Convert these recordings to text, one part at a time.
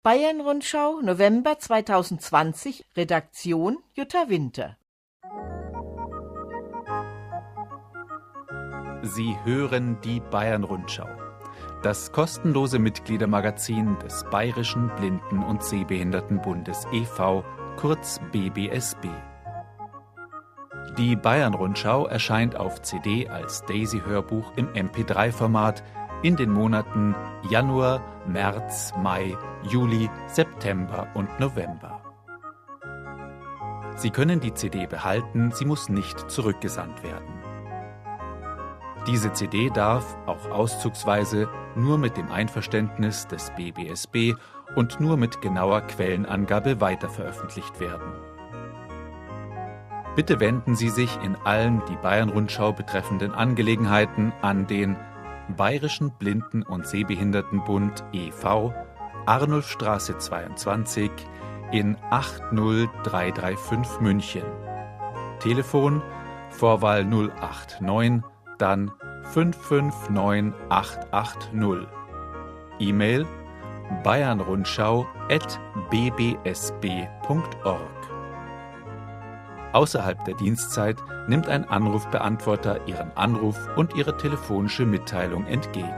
Bayern-Rundschau, November 2020, Redaktion Jutta Winter. Sie hören die Bayern-Rundschau, das kostenlose Mitgliedermagazin des Bayerischen Blinden- und Sehbehindertenbundes e.V., kurz BBSB. Die Bayern-Rundschau erscheint auf CD als Daisy-Hörbuch im MP3-Format in den Monaten Januar, März, Mai, Juli, September und November. Sie können die CD behalten, sie muss nicht zurückgesandt werden. Diese CD darf, auch auszugsweise, nur mit dem Einverständnis des BBSB und nur mit genauer Quellenangabe weiterveröffentlicht werden. Bitte wenden Sie sich in allen die Bayern-Rundschau betreffenden Angelegenheiten an den Bayerischen Blinden- und Sehbehindertenbund e.V., Arnulfstraße 22 in 80335 München. Telefon Vorwahl 089, dann 559880. E-Mail bayernrundschau@bbsb.org. Außerhalb der Dienstzeit nimmt ein Anrufbeantworter Ihren Anruf und Ihre telefonische Mitteilung entgegen.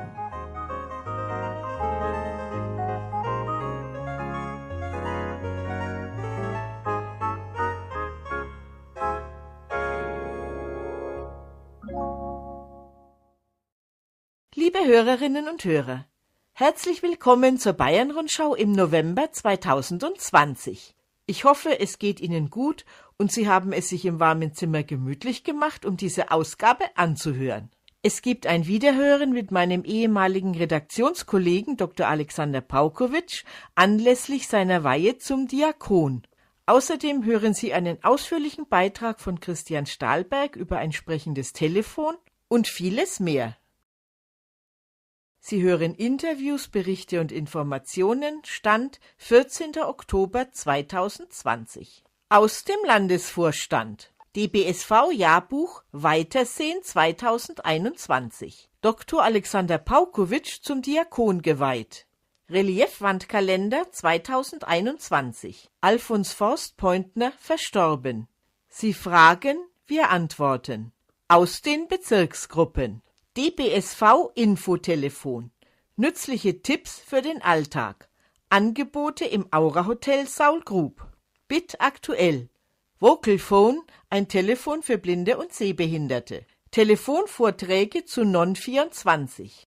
Liebe Hörerinnen und Hörer, herzlich willkommen zur Bayern-Rundschau im November 2020. Ich hoffe, es geht Ihnen gut und Sie haben es sich im warmen Zimmer gemütlich gemacht, um diese Ausgabe anzuhören. Es gibt ein Wiederhören mit meinem ehemaligen Redaktionskollegen Dr. Alexander Paukowitsch anlässlich seiner Weihe zum Diakon. Außerdem hören Sie einen ausführlichen Beitrag von Christian Stahlberg über ein sprechendes Telefon und vieles mehr. Sie hören Interviews, Berichte und Informationen, Stand 14. Oktober 2020. Aus dem Landesvorstand. DBSV-Jahrbuch Weitersehen 2021. Dr. Alexander Paukowitsch zum Diakon geweiht. Reliefwandkalender 2021. Alfons Forst-Pointner verstorben. Sie fragen, wir antworten. Aus den Bezirksgruppen. DBSV-Infotelefon. Nützliche Tipps für den Alltag. Angebote im Aura-Hotel Saul-Grub. BIT aktuell. Vocalphone, ein Telefon für Blinde und Sehbehinderte. Telefonvorträge zu Non-24.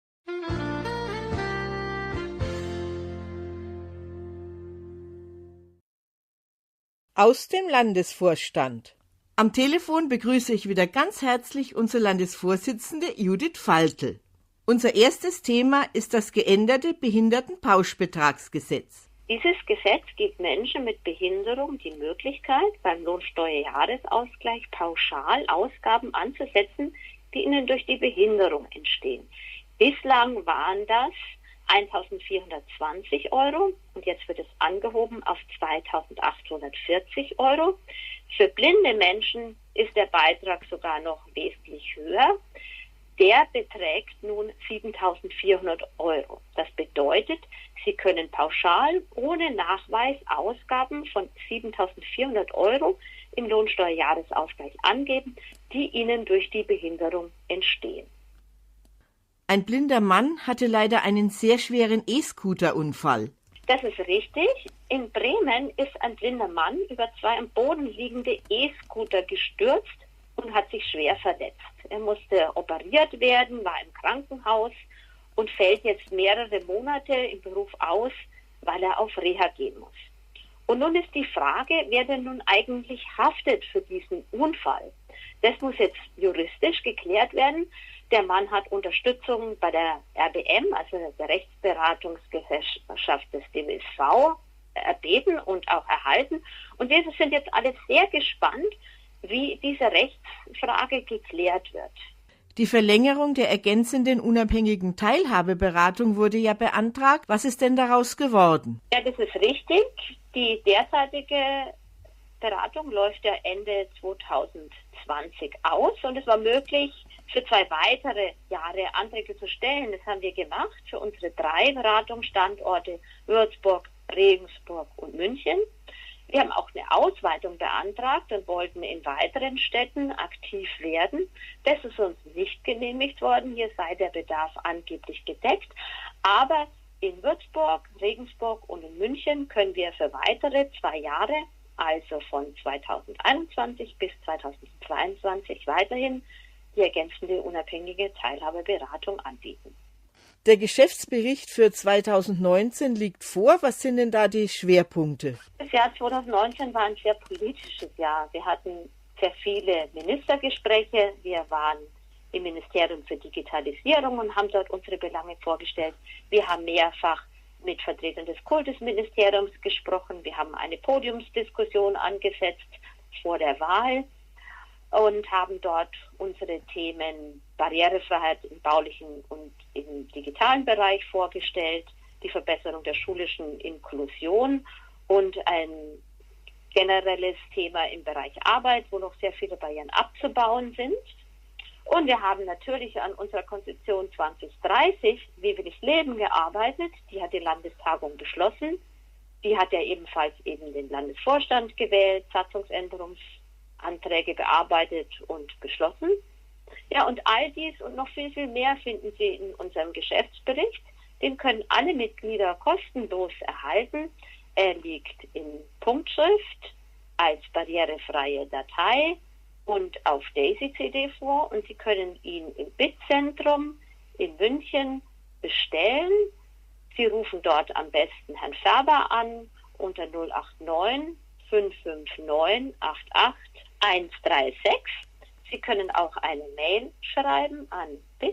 Aus dem Landesvorstand. Am Telefon begrüße ich wieder ganz herzlich unsere Landesvorsitzende Judith Faltl. Unser erstes Thema ist das geänderte Behindertenpauschbetragsgesetz. Dieses Gesetz gibt Menschen mit Behinderung die Möglichkeit, beim Lohnsteuerjahresausgleich pauschal Ausgaben anzusetzen, die ihnen durch die Behinderung entstehen. Bislang waren das 1.420 € und jetzt wird es angehoben auf 2.840 €. Für blinde Menschen ist der Beitrag sogar noch wesentlich höher. Der beträgt nun 7.400 €. Das bedeutet, Sie können pauschal ohne Nachweis Ausgaben von 7.400 € im Lohnsteuerjahresausgleich angeben, die Ihnen durch die Behinderung entstehen. Ein blinder Mann hatte leider einen sehr schweren E-Scooter-Unfall. Das ist richtig. In Bremen ist ein blinder Mann über zwei am Boden liegende E-Scooter gestürzt und hat sich schwer verletzt. Er musste operiert werden, war im Krankenhaus und fällt jetzt mehrere Monate im Beruf aus, weil er auf Reha gehen muss. Und nun ist die Frage, wer denn nun eigentlich haftet für diesen Unfall. Das muss jetzt juristisch geklärt werden. Der Mann hat Unterstützung bei der RBM, also der Rechtsberatungsgesellschaft des DBSV, erbeten und auch erhalten. Und wir sind jetzt alle sehr gespannt, wie diese Rechtsfrage geklärt wird. Die Verlängerung der ergänzenden unabhängigen Teilhabeberatung wurde ja beantragt. Was ist denn daraus geworden? Ja, das ist richtig. Die derzeitige Beratung läuft ja Ende 2020 aus und es war möglich, für 2 weitere Jahre Anträge zu stellen. Das haben wir gemacht für unsere 3 Beratungsstandorte Würzburg, Regensburg und München. Wir haben auch eine Ausweitung beantragt und wollten in weiteren Städten aktiv werden. Das ist uns nicht genehmigt worden. Hier sei der Bedarf angeblich gedeckt. Aber in Würzburg, Regensburg und in München können wir für weitere 2 Jahre, also von 2021 bis 2022 weiterhin, die ergänzende unabhängige Teilhabeberatung anbieten. Der Geschäftsbericht für 2019 liegt vor. Was sind denn da die Schwerpunkte? Das Jahr 2019 war ein sehr politisches Jahr. Wir hatten sehr viele Ministergespräche. Wir waren im Ministerium für Digitalisierung und haben dort unsere Belange vorgestellt. Wir haben mehrfach mit Vertretern des Kultusministeriums gesprochen. Wir haben eine Podiumsdiskussion angesetzt vor der Wahl und haben dort unsere Themen Barrierefreiheit im baulichen und im digitalen Bereich vorgestellt, die Verbesserung der schulischen Inklusion und ein generelles Thema im Bereich Arbeit, wo noch sehr viele Barrieren abzubauen sind. Und wir haben natürlich an unserer Konzeption 2030, wie will ich leben, gearbeitet. Die hat die Landestagung beschlossen. Die hat ja ebenfalls eben den Landesvorstand gewählt, Satzungsänderungsanträge bearbeitet und beschlossen. Ja, und all dies und noch viel, viel mehr finden Sie in unserem Geschäftsbericht. Den können alle Mitglieder kostenlos erhalten. Er liegt in Punktschrift als barrierefreie Datei und auf Daisy-CD vor, und Sie können ihn im BIT-Zentrum in München bestellen. Sie rufen dort am besten Herrn Färber an unter 089 559 88 136. Sie können auch eine Mail schreiben an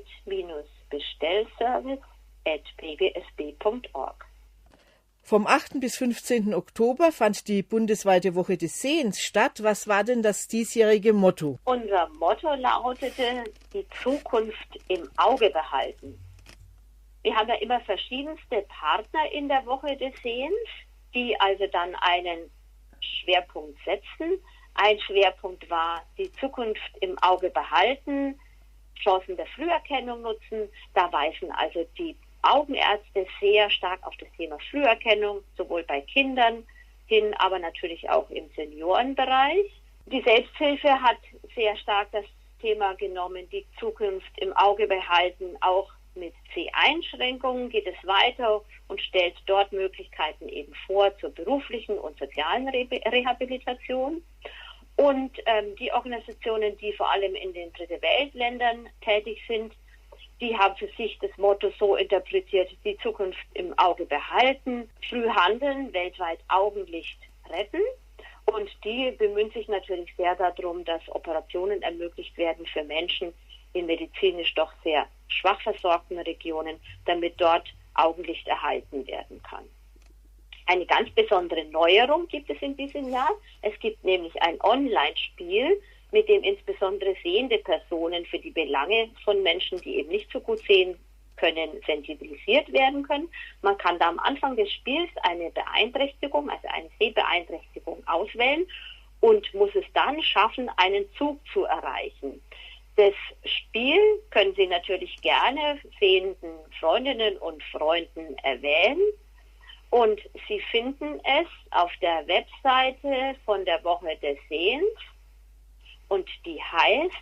bit-bestellservice@bbsb.org. Vom 8. bis 15. Oktober fand die bundesweite Woche des Sehens statt. Was war denn das diesjährige Motto? Unser Motto lautete, die Zukunft im Auge behalten. Wir haben ja immer verschiedenste Partner in der Woche des Sehens, die also dann einen Schwerpunkt setzen. Ein Schwerpunkt war, die Zukunft im Auge behalten, Chancen der Früherkennung nutzen. Da weisen also die Augenärzte sehr stark auf das Thema Früherkennung, sowohl bei Kindern hin, aber natürlich auch im Seniorenbereich. Die Selbsthilfe hat sehr stark das Thema genommen, die Zukunft im Auge behalten. Auch mit C-Einschränkungen geht es weiter und stellt dort Möglichkeiten eben vor zur beruflichen und sozialen Rehabilitation. Und die Organisationen, die vor allem in den Dritte-Welt-Ländern tätig sind, die haben für sich das Motto so interpretiert, die Zukunft im Auge behalten, früh handeln, weltweit Augenlicht retten. Und die bemühen sich natürlich sehr darum, dass Operationen ermöglicht werden für Menschen in medizinisch doch sehr schwach versorgten Regionen, damit dort Augenlicht erhalten werden kann. Eine ganz besondere Neuerung gibt es in diesem Jahr. Es gibt nämlich ein Online-Spiel, mit dem insbesondere sehende Personen für die Belange von Menschen, die eben nicht so gut sehen können, sensibilisiert werden können. Man kann da am Anfang des Spiels eine Beeinträchtigung, also eine Sehbeeinträchtigung auswählen und muss es dann schaffen, einen Zug zu erreichen. Das Spiel können Sie natürlich gerne sehenden Freundinnen und Freunden erwähnen. Und Sie finden es auf der Webseite von der Woche des Sehens, und die heißt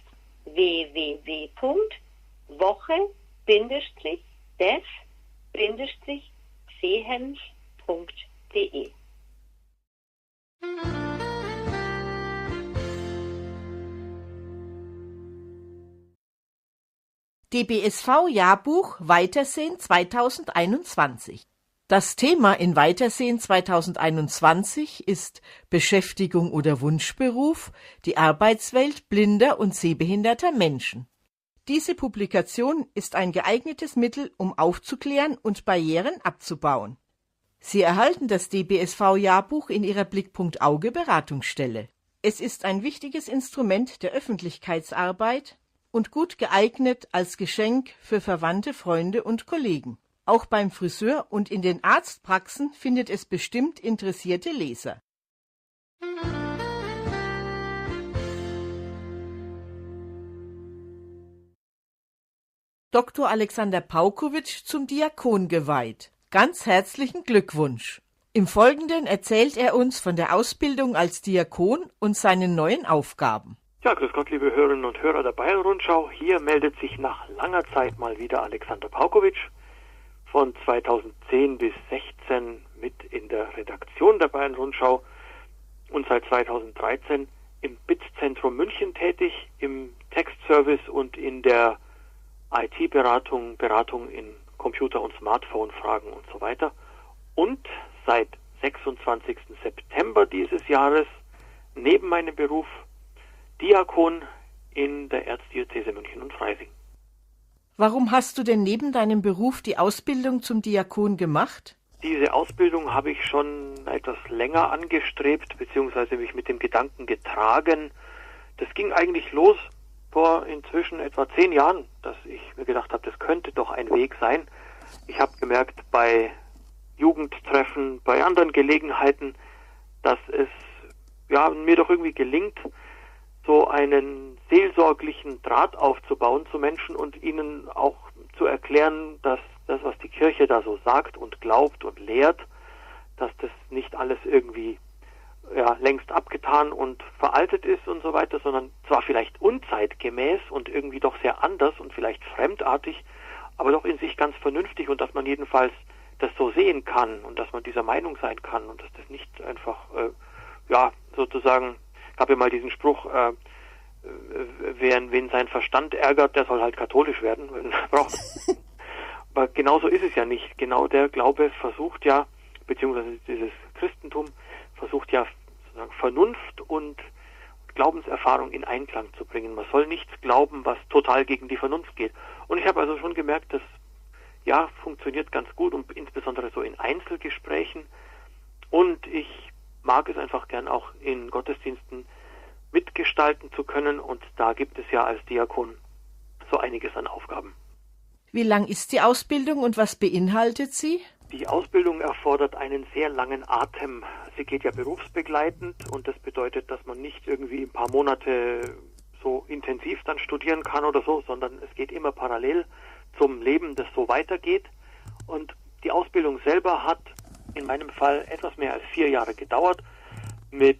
www.woche-des-sehens.de. DBSV-Jahrbuch Weitersehen 2021. Das Thema in Weitersehen 2021 ist Beschäftigung oder Wunschberuf, die Arbeitswelt blinder und sehbehinderter Menschen. Diese Publikation ist ein geeignetes Mittel, um aufzuklären und Barrieren abzubauen. Sie erhalten das DBSV-Jahrbuch in Ihrer Blickpunkt Auge Beratungsstelle. Es ist ein wichtiges Instrument der Öffentlichkeitsarbeit und gut geeignet als Geschenk für Verwandte, Freunde und Kollegen. Auch beim Friseur und in den Arztpraxen findet es bestimmt interessierte Leser. Dr. Alexander Paukowitsch zum Diakon geweiht. Ganz herzlichen Glückwunsch. Im Folgenden erzählt er uns von der Ausbildung als Diakon und seinen neuen Aufgaben. Ja, grüß Gott, liebe Hörerinnen und Hörer der Bayern-Rundschau. Hier meldet sich nach langer Zeit mal wieder Alexander Paukowitsch. Von 2010 bis 2016 mit in der Redaktion der Bayern-Rundschau und seit 2013 im BIT-Zentrum München tätig, im Textservice und in der IT-Beratung, Beratung in Computer- und Smartphone-Fragen und so weiter. Und seit 26. September dieses Jahres neben meinem Beruf Diakon in der Erzdiözese München und Freising. Warum hast du denn neben deinem Beruf die Ausbildung zum Diakon gemacht? Diese Ausbildung habe ich schon etwas länger angestrebt, beziehungsweise mich mit dem Gedanken getragen. Das ging eigentlich los vor inzwischen etwa 10 Jahren, dass ich mir gedacht habe, das könnte doch ein Weg sein. Ich habe gemerkt bei Jugendtreffen, bei anderen Gelegenheiten, dass es mir doch irgendwie gelingt, so einen seelsorglichen Draht aufzubauen zu Menschen und ihnen auch zu erklären, dass das, was die Kirche da so sagt und glaubt und lehrt, dass das nicht alles irgendwie längst abgetan und veraltet ist und so weiter, sondern zwar vielleicht unzeitgemäß und irgendwie doch sehr anders und vielleicht fremdartig, aber doch in sich ganz vernünftig und dass man jedenfalls das so sehen kann und dass man dieser Meinung sein kann und dass das nicht einfach, sozusagen, ich habe ja mal diesen Spruch, wen sein Verstand ärgert, der soll halt katholisch werden, wenn er braucht. Aber genauso ist es ja nicht. Genau der Glaube versucht ja, beziehungsweise dieses Christentum versucht ja sozusagen Vernunft und Glaubenserfahrung in Einklang zu bringen. Man soll nichts glauben, was total gegen die Vernunft geht. Und ich habe also schon gemerkt, das funktioniert ganz gut und insbesondere so in Einzelgesprächen. Und ich mag es einfach gern auch in Gottesdiensten mitgestalten zu können und da gibt es ja als Diakon so einiges an Aufgaben. Wie lang ist die Ausbildung und was beinhaltet sie? Die Ausbildung erfordert einen sehr langen Atem. Sie geht ja berufsbegleitend und das bedeutet, dass man nicht irgendwie ein paar Monate so intensiv dann studieren kann oder so, sondern es geht immer parallel zum Leben, das so weitergeht. Und die Ausbildung selber hat in meinem Fall etwas mehr als 4 Jahre gedauert mit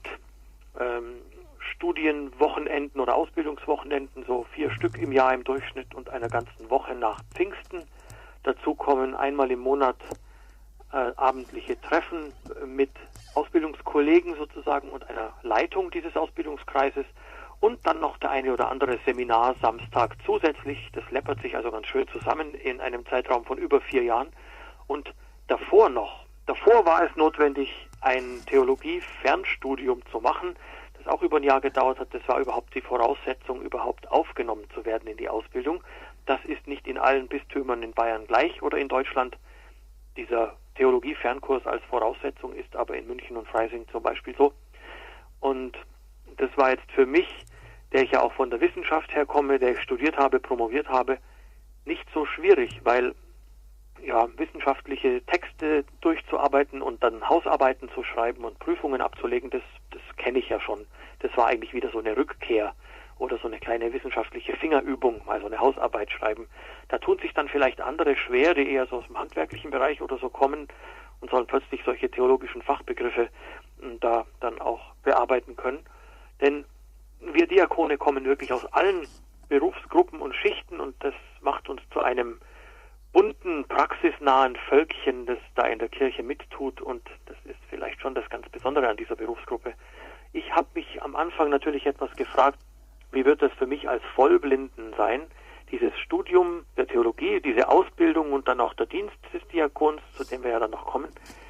Studienwochenenden oder Ausbildungswochenenden, so 4 Stück im Jahr im Durchschnitt und einer ganzen Woche nach Pfingsten. Dazu kommen einmal im Monat abendliche Treffen mit Ausbildungskollegen sozusagen und einer Leitung dieses Ausbildungskreises und dann noch der eine oder andere Seminar Samstag zusätzlich. Das läppert sich also ganz schön zusammen in einem Zeitraum von über 4 Jahren. Und davor war es notwendig, ein Theologie-Fernstudium zu machen, das auch über ein Jahr gedauert hat. Das war überhaupt die Voraussetzung, überhaupt aufgenommen zu werden in die Ausbildung. Das ist nicht in allen Bistümern in Bayern gleich oder in Deutschland. Dieser Theologie-Fernkurs als Voraussetzung ist aber in München und Freising zum Beispiel so. Und das war jetzt für mich, der ich ja auch von der Wissenschaft herkomme, der ich studiert habe, promoviert habe, nicht so schwierig, weil wissenschaftliche Texte durchzuarbeiten und dann Hausarbeiten zu schreiben und Prüfungen abzulegen, das kenne ich ja schon. Das war eigentlich wieder so eine Rückkehr oder so eine kleine wissenschaftliche Fingerübung, mal so eine Hausarbeit schreiben. Da tun sich dann vielleicht andere schwer, die eher so aus dem handwerklichen Bereich oder so kommen und sollen plötzlich solche theologischen Fachbegriffe da dann auch bearbeiten können. Denn wir Diakone kommen wirklich aus allen Berufsgruppen und Schichten und das macht uns zu einem bunten, praxisnahen Völkchen, das da in der Kirche mittut und das ist vielleicht schon das ganz Besondere an dieser Berufsgruppe. Ich habe mich am Anfang natürlich etwas gefragt, wie wird das für mich als Vollblinden sein, dieses Studium der Theologie, diese Ausbildung und dann auch der Dienst des Diakons, zu dem wir ja dann noch kommen.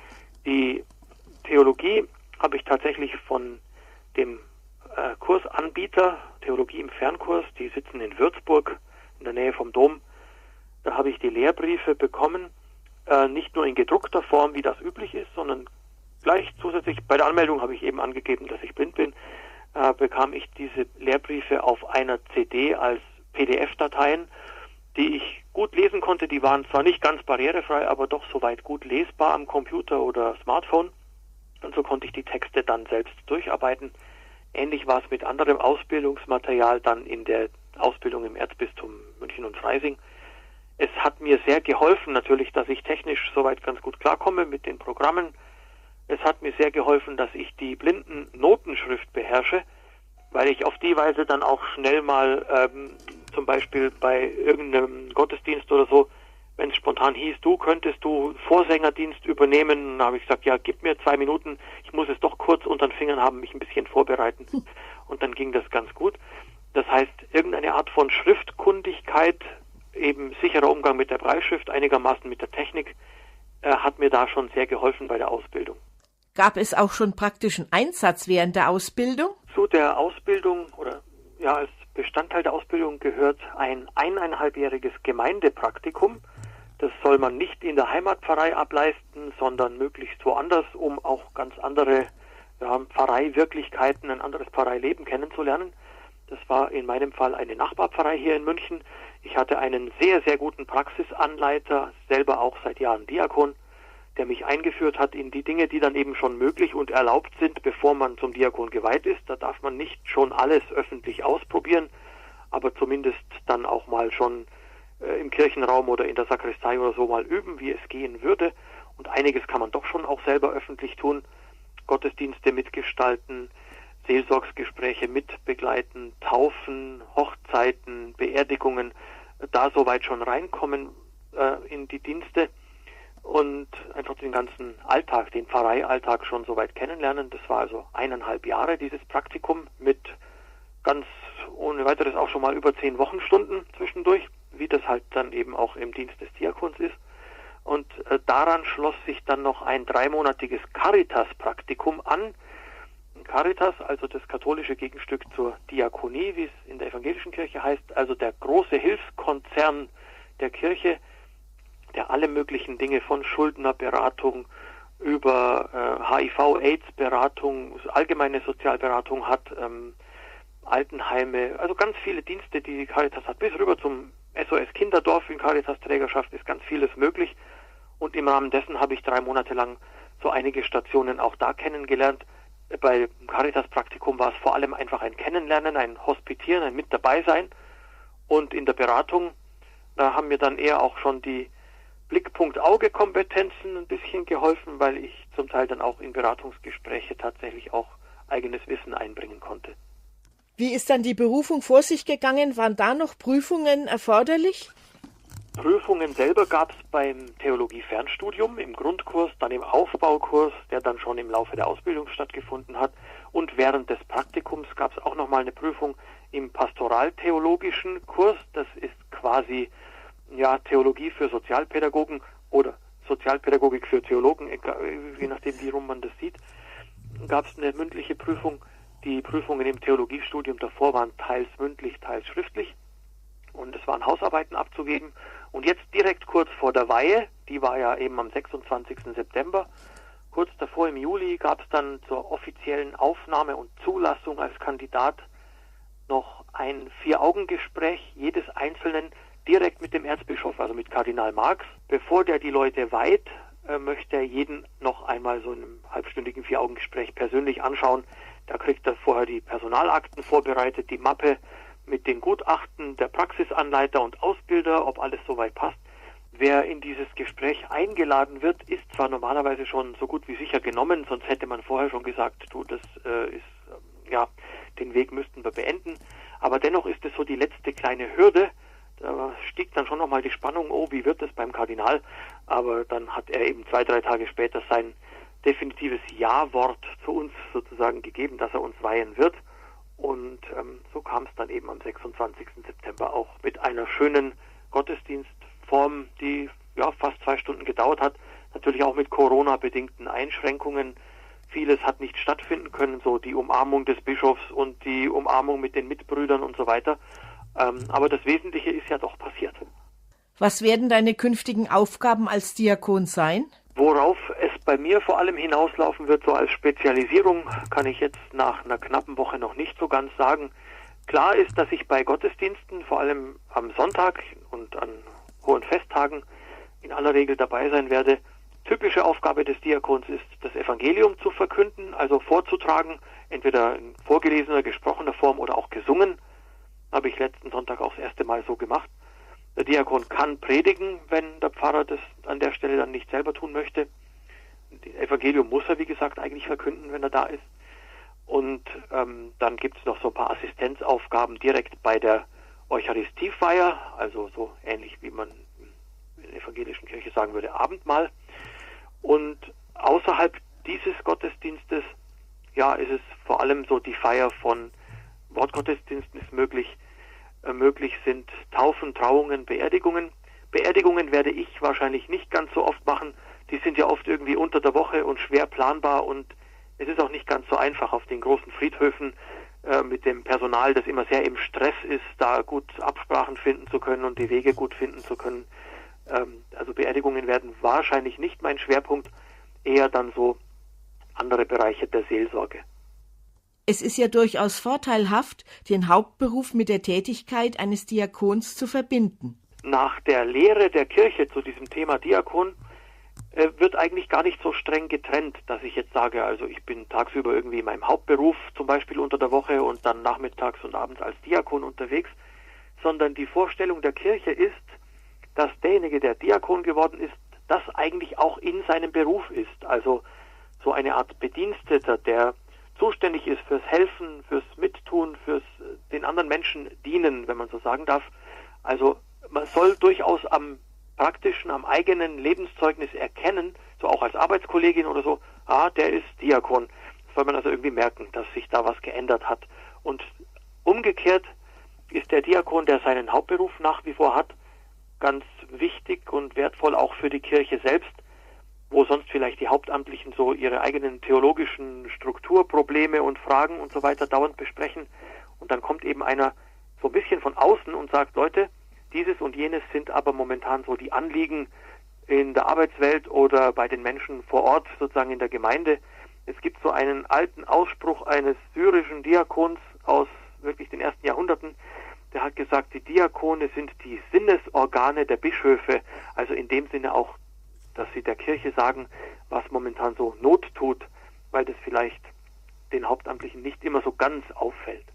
Die Theologie habe ich tatsächlich von dem Kursanbieter, Theologie im Fernkurs, die sitzen in Würzburg in der Nähe vom Dom. Da habe ich die Lehrbriefe bekommen, nicht nur in gedruckter Form, wie das üblich ist, sondern gleich zusätzlich, bei der Anmeldung habe ich eben angegeben, dass ich blind bin, bekam ich diese Lehrbriefe auf einer CD als PDF-Dateien, die ich gut lesen konnte. Die waren zwar nicht ganz barrierefrei, aber doch soweit gut lesbar am Computer oder Smartphone. Und so konnte ich die Texte dann selbst durcharbeiten. Ähnlich war es mit anderem Ausbildungsmaterial dann in der Ausbildung im Erzbistum München und Freising. Es hat mir sehr geholfen natürlich, dass ich technisch soweit ganz gut klarkomme mit den Programmen. Es hat mir sehr geholfen, dass ich die Blindennotenschrift beherrsche, weil ich auf die Weise dann auch schnell mal zum Beispiel bei irgendeinem Gottesdienst oder so, wenn es spontan hieß, könntest du Vorsängerdienst übernehmen, dann habe ich gesagt, ja, gib mir 2 Minuten, ich muss es doch kurz unter den Fingern haben, mich ein bisschen vorbereiten. Und dann ging das ganz gut. Das heißt, irgendeine Art von Schriftkundigkeit, eben sicherer Umgang mit der Brailleschrift, einigermaßen mit der Technik, hat mir da schon sehr geholfen bei der Ausbildung. Gab es auch schon praktischen Einsatz während der Ausbildung? Zu der Ausbildung oder ja, als Bestandteil der Ausbildung gehört ein 1,5-jähriges Gemeindepraktikum. Das soll man nicht in der Heimatpfarrei ableisten, sondern möglichst woanders, um auch ganz andere Pfarreiwirklichkeiten, ein anderes Pfarreileben kennenzulernen. Das war in meinem Fall eine Nachbarpfarrei hier in München. Ich hatte einen sehr, sehr guten Praxisanleiter, selber auch seit Jahren Diakon, der mich eingeführt hat in die Dinge, die dann eben schon möglich und erlaubt sind, bevor man zum Diakon geweiht ist. Da darf man nicht schon alles öffentlich ausprobieren, aber zumindest dann auch mal schon im Kirchenraum oder in der Sakristei oder so mal üben, wie es gehen würde. Und einiges kann man doch schon auch selber öffentlich tun. Gottesdienste mitgestalten, Seelsorgsgespräche mitbegleiten, Taufen, Hochzeiten, Beerdigungen, da soweit schon reinkommen in die Dienste und einfach den ganzen Alltag, den Pfarreialltag schon soweit kennenlernen. Das war also 1,5 Jahre dieses Praktikum mit ganz ohne weiteres auch schon mal über 10 Wochenstunden zwischendurch, wie das halt dann eben auch im Dienst des Diakons ist. Und daran schloss sich dann noch ein 3-monatiges Caritas-Praktikum an. Caritas, also das katholische Gegenstück zur Diakonie, wie es in der evangelischen Kirche heißt, also der große Hilfskonzern der Kirche, der alle möglichen Dinge von Schuldnerberatung über HIV-AIDS-Beratung, allgemeine Sozialberatung hat, Altenheime, also ganz viele Dienste, die die Caritas hat, bis rüber zum SOS Kinderdorf in Caritas-Trägerschaft ist ganz vieles möglich. Und im Rahmen dessen habe ich 3 Monate lang so einige Stationen auch da kennengelernt. Bei Caritas-Praktikum war es vor allem einfach ein Kennenlernen, ein Hospitieren, ein Mit-Dabei-Sein. Und in der Beratung, da haben mir dann eher auch schon die Blickpunkt-Auge-Kompetenzen ein bisschen geholfen, weil ich zum Teil dann auch in Beratungsgespräche tatsächlich auch eigenes Wissen einbringen konnte. Wie ist dann die Berufung vor sich gegangen? Waren da noch Prüfungen erforderlich? Prüfungen selber gab es beim Theologie-Fernstudium im Grundkurs, dann im Aufbaukurs, der dann schon im Laufe der Ausbildung stattgefunden hat. Und während des Praktikums gab es auch nochmal eine Prüfung im pastoraltheologischen Kurs. Das ist quasi Theologie für Sozialpädagogen oder Sozialpädagogik für Theologen, je nachdem, wie rum man das sieht. Gab es eine mündliche Prüfung. Die Prüfungen im Theologiestudium davor waren teils mündlich, teils schriftlich. Und es waren Hausarbeiten abzugeben. Und jetzt direkt kurz vor der Weihe, die war ja eben am 26. September, kurz davor im Juli gab es dann zur offiziellen Aufnahme und Zulassung als Kandidat noch ein 4-Augen-Gespräch jedes Einzelnen direkt mit dem Erzbischof, also mit Kardinal Marx. Bevor der die Leute weiht, möchte er jeden noch einmal so in einem halbstündigen 4-Augen-Gespräch persönlich anschauen. Da kriegt er vorher die Personalakten vorbereitet, die Mappe mit den Gutachten der Praxisanleiter und Ausbilder, ob alles soweit passt. Wer in dieses Gespräch eingeladen wird, ist zwar normalerweise schon so gut wie sicher genommen, sonst hätte man vorher schon gesagt, den Weg müssten wir beenden. Aber dennoch ist es so die letzte kleine Hürde. Da stieg dann schon nochmal die Spannung, wie wird es beim Kardinal? Aber dann hat er eben 2-3 Tage später sein definitives Ja-Wort zu uns sozusagen gegeben, dass er uns weihen wird. Und so kam es dann eben am 26. September auch mit einer schönen Gottesdienstform, die fast 2 Stunden gedauert hat. Natürlich auch mit Corona-bedingten Einschränkungen. Vieles hat nicht stattfinden können, so die Umarmung des Bischofs und die Umarmung mit den Mitbrüdern und so weiter. Aber das Wesentliche ist ja doch passiert. Was werden deine künftigen Aufgaben als Diakon sein? Worauf es bei mir vor allem hinauslaufen wird, so als Spezialisierung, kann ich jetzt nach einer knappen Woche noch nicht so ganz sagen. Klar ist, dass ich bei Gottesdiensten, vor allem am Sonntag und an hohen Festtagen, in aller Regel dabei sein werde. Typische Aufgabe des Diakons ist, das Evangelium zu verkünden, also vorzutragen, entweder in vorgelesener, gesprochener Form oder auch gesungen. Habe ich letzten Sonntag auch das erste Mal so gemacht. Der Diakon kann predigen, wenn der Pfarrer das an der Stelle dann nicht selber tun möchte. Das Evangelium muss er, wie gesagt, eigentlich verkünden, wenn er da ist. Und dann gibt es noch so ein paar Assistenzaufgaben direkt bei der Eucharistiefeier, also so ähnlich wie man in der evangelischen Kirche sagen würde, Abendmahl. Und außerhalb dieses Gottesdienstes, ja, ist es vor allem so die Feier von Wortgottesdiensten ist möglich. Möglich sind Taufen, Trauungen, Beerdigungen. Beerdigungen werde ich wahrscheinlich nicht ganz so oft machen. Die sind ja oft irgendwie unter der Woche und schwer planbar und es ist auch nicht ganz so einfach auf den großen Friedhöfen mit dem Personal, das immer sehr im Stress ist, da gut Absprachen finden zu können und die Wege gut finden zu können. Also Beerdigungen werden wahrscheinlich nicht mein Schwerpunkt, eher dann so andere Bereiche der Seelsorge. Es ist ja durchaus vorteilhaft, den Hauptberuf mit der Tätigkeit eines Diakons zu verbinden. Nach der Lehre der Kirche zu diesem Thema Diakon wird eigentlich gar nicht so streng getrennt, dass ich jetzt sage, also ich bin tagsüber irgendwie in meinem Hauptberuf, zum Beispiel unter der Woche und dann nachmittags und abends als Diakon unterwegs, sondern die Vorstellung der Kirche ist, dass derjenige, der Diakon geworden ist, das eigentlich auch in seinem Beruf ist. Also so eine Art Bediensteter, der zuständig ist fürs Helfen, fürs Mittun, fürs den anderen Menschen dienen, wenn man so sagen darf. Also man soll durchaus am praktischen, am eigenen Lebenszeugnis erkennen, so auch als Arbeitskollegin oder so, der ist Diakon. Das soll man also irgendwie merken, dass sich da was geändert hat. Und umgekehrt ist der Diakon, der seinen Hauptberuf nach wie vor hat, ganz wichtig und wertvoll auch für die Kirche selbst, wo sonst vielleicht die Hauptamtlichen so ihre eigenen theologischen Strukturprobleme und Fragen und so weiter dauernd besprechen. Und dann kommt eben einer so ein bisschen von außen und sagt, Leute, dieses und jenes sind aber momentan so die Anliegen in der Arbeitswelt oder bei den Menschen vor Ort, sozusagen in der Gemeinde. Es gibt so einen alten Ausspruch eines syrischen Diakons aus wirklich den ersten Jahrhunderten, der hat gesagt, die Diakone sind die Sinnesorgane der Bischöfe, also in dem Sinne auch, dass sie der Kirche sagen, was momentan so Not tut, weil das vielleicht den Hauptamtlichen nicht immer so ganz auffällt.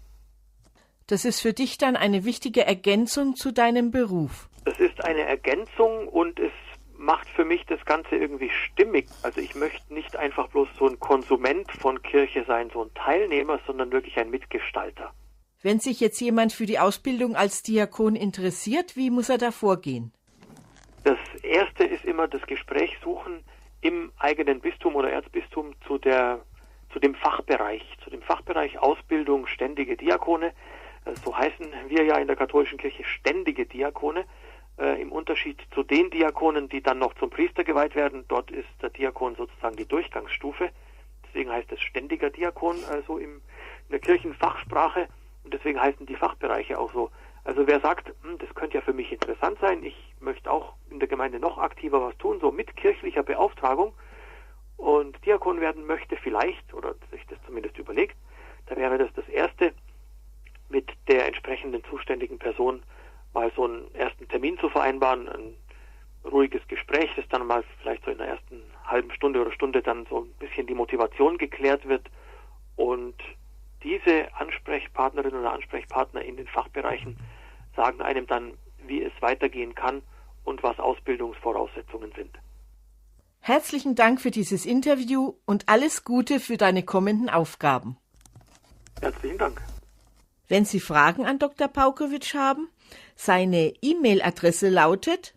Das ist für dich dann eine wichtige Ergänzung zu deinem Beruf. Das ist eine Ergänzung und es macht für mich das Ganze irgendwie stimmig. Also ich möchte nicht einfach bloß so ein Konsument von Kirche sein, so ein Teilnehmer, sondern wirklich ein Mitgestalter. Wenn sich jetzt jemand für die Ausbildung als Diakon interessiert, wie muss er da vorgehen? Das Erste ist immer das Gespräch suchen im eigenen Bistum oder Erzbistum zu dem Fachbereich Ausbildung ständige Diakone. So heißen wir ja in der katholischen Kirche ständige Diakone. Im Unterschied zu den Diakonen, die dann noch zum Priester geweiht werden, dort ist der Diakon sozusagen die Durchgangsstufe. Deswegen heißt es ständiger Diakon, also in der Kirchenfachsprache. Und deswegen heißen die Fachbereiche auch so. Also wer sagt, das könnte ja für mich interessant sein, ich möchte auch in der Gemeinde noch aktiver was tun, so mit kirchlicher Beauftragung und Diakon werden möchte vielleicht, oder sich das zumindest überlegt, da wäre das Erste, mit der entsprechenden zuständigen Person mal so einen ersten Termin zu vereinbaren, ein ruhiges Gespräch, das dann mal vielleicht so in der ersten halben Stunde oder Stunde dann so ein bisschen die Motivation geklärt wird und diese Ansprechpartnerin oder Ansprechpartner in den Fachbereichen sagen einem dann, wie es weitergehen kann und was Ausbildungsvoraussetzungen sind. Herzlichen Dank für dieses Interview und alles Gute für deine kommenden Aufgaben. Herzlichen Dank. Wenn Sie Fragen an Dr. Paukowitsch haben, seine E-Mail-Adresse lautet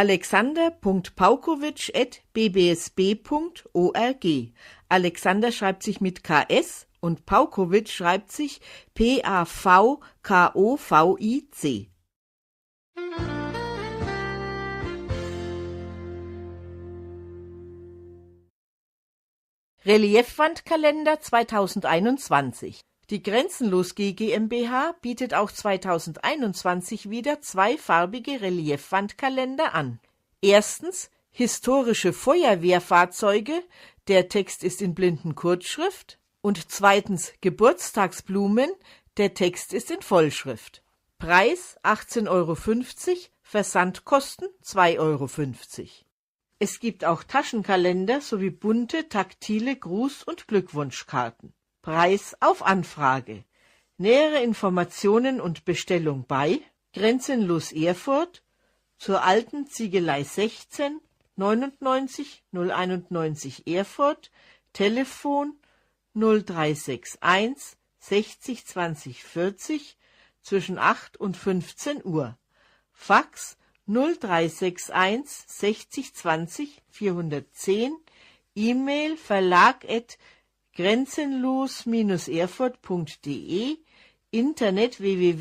alexander.paukowitsch@bbsb.org. Alexander schreibt sich mit KS und Paukowitsch schreibt sich P-A-V-K-O-V-I-C. Reliefwandkalender 2021. Die Grenzenlos GmbH bietet auch 2021 wieder 2 farbige Reliefwandkalender an. Erstens historische Feuerwehrfahrzeuge, der Text ist in Blindenkurzschrift. Und zweitens Geburtstagsblumen, der Text ist in Vollschrift. Preis 18,50 €, Versandkosten 2,50 €. Es gibt auch Taschenkalender sowie bunte, taktile Gruß- und Glückwunschkarten. Preis auf Anfrage. Nähere Informationen und Bestellung bei Grenzenlos Erfurt zur Alten Ziegelei 16 99 091 Erfurt, Telefon 0361 60 20 40 zwischen 8 und 15 Uhr. Fax 0361 60 20 410, E-Mail verlag@grenzenlos-erfurt.de, Internet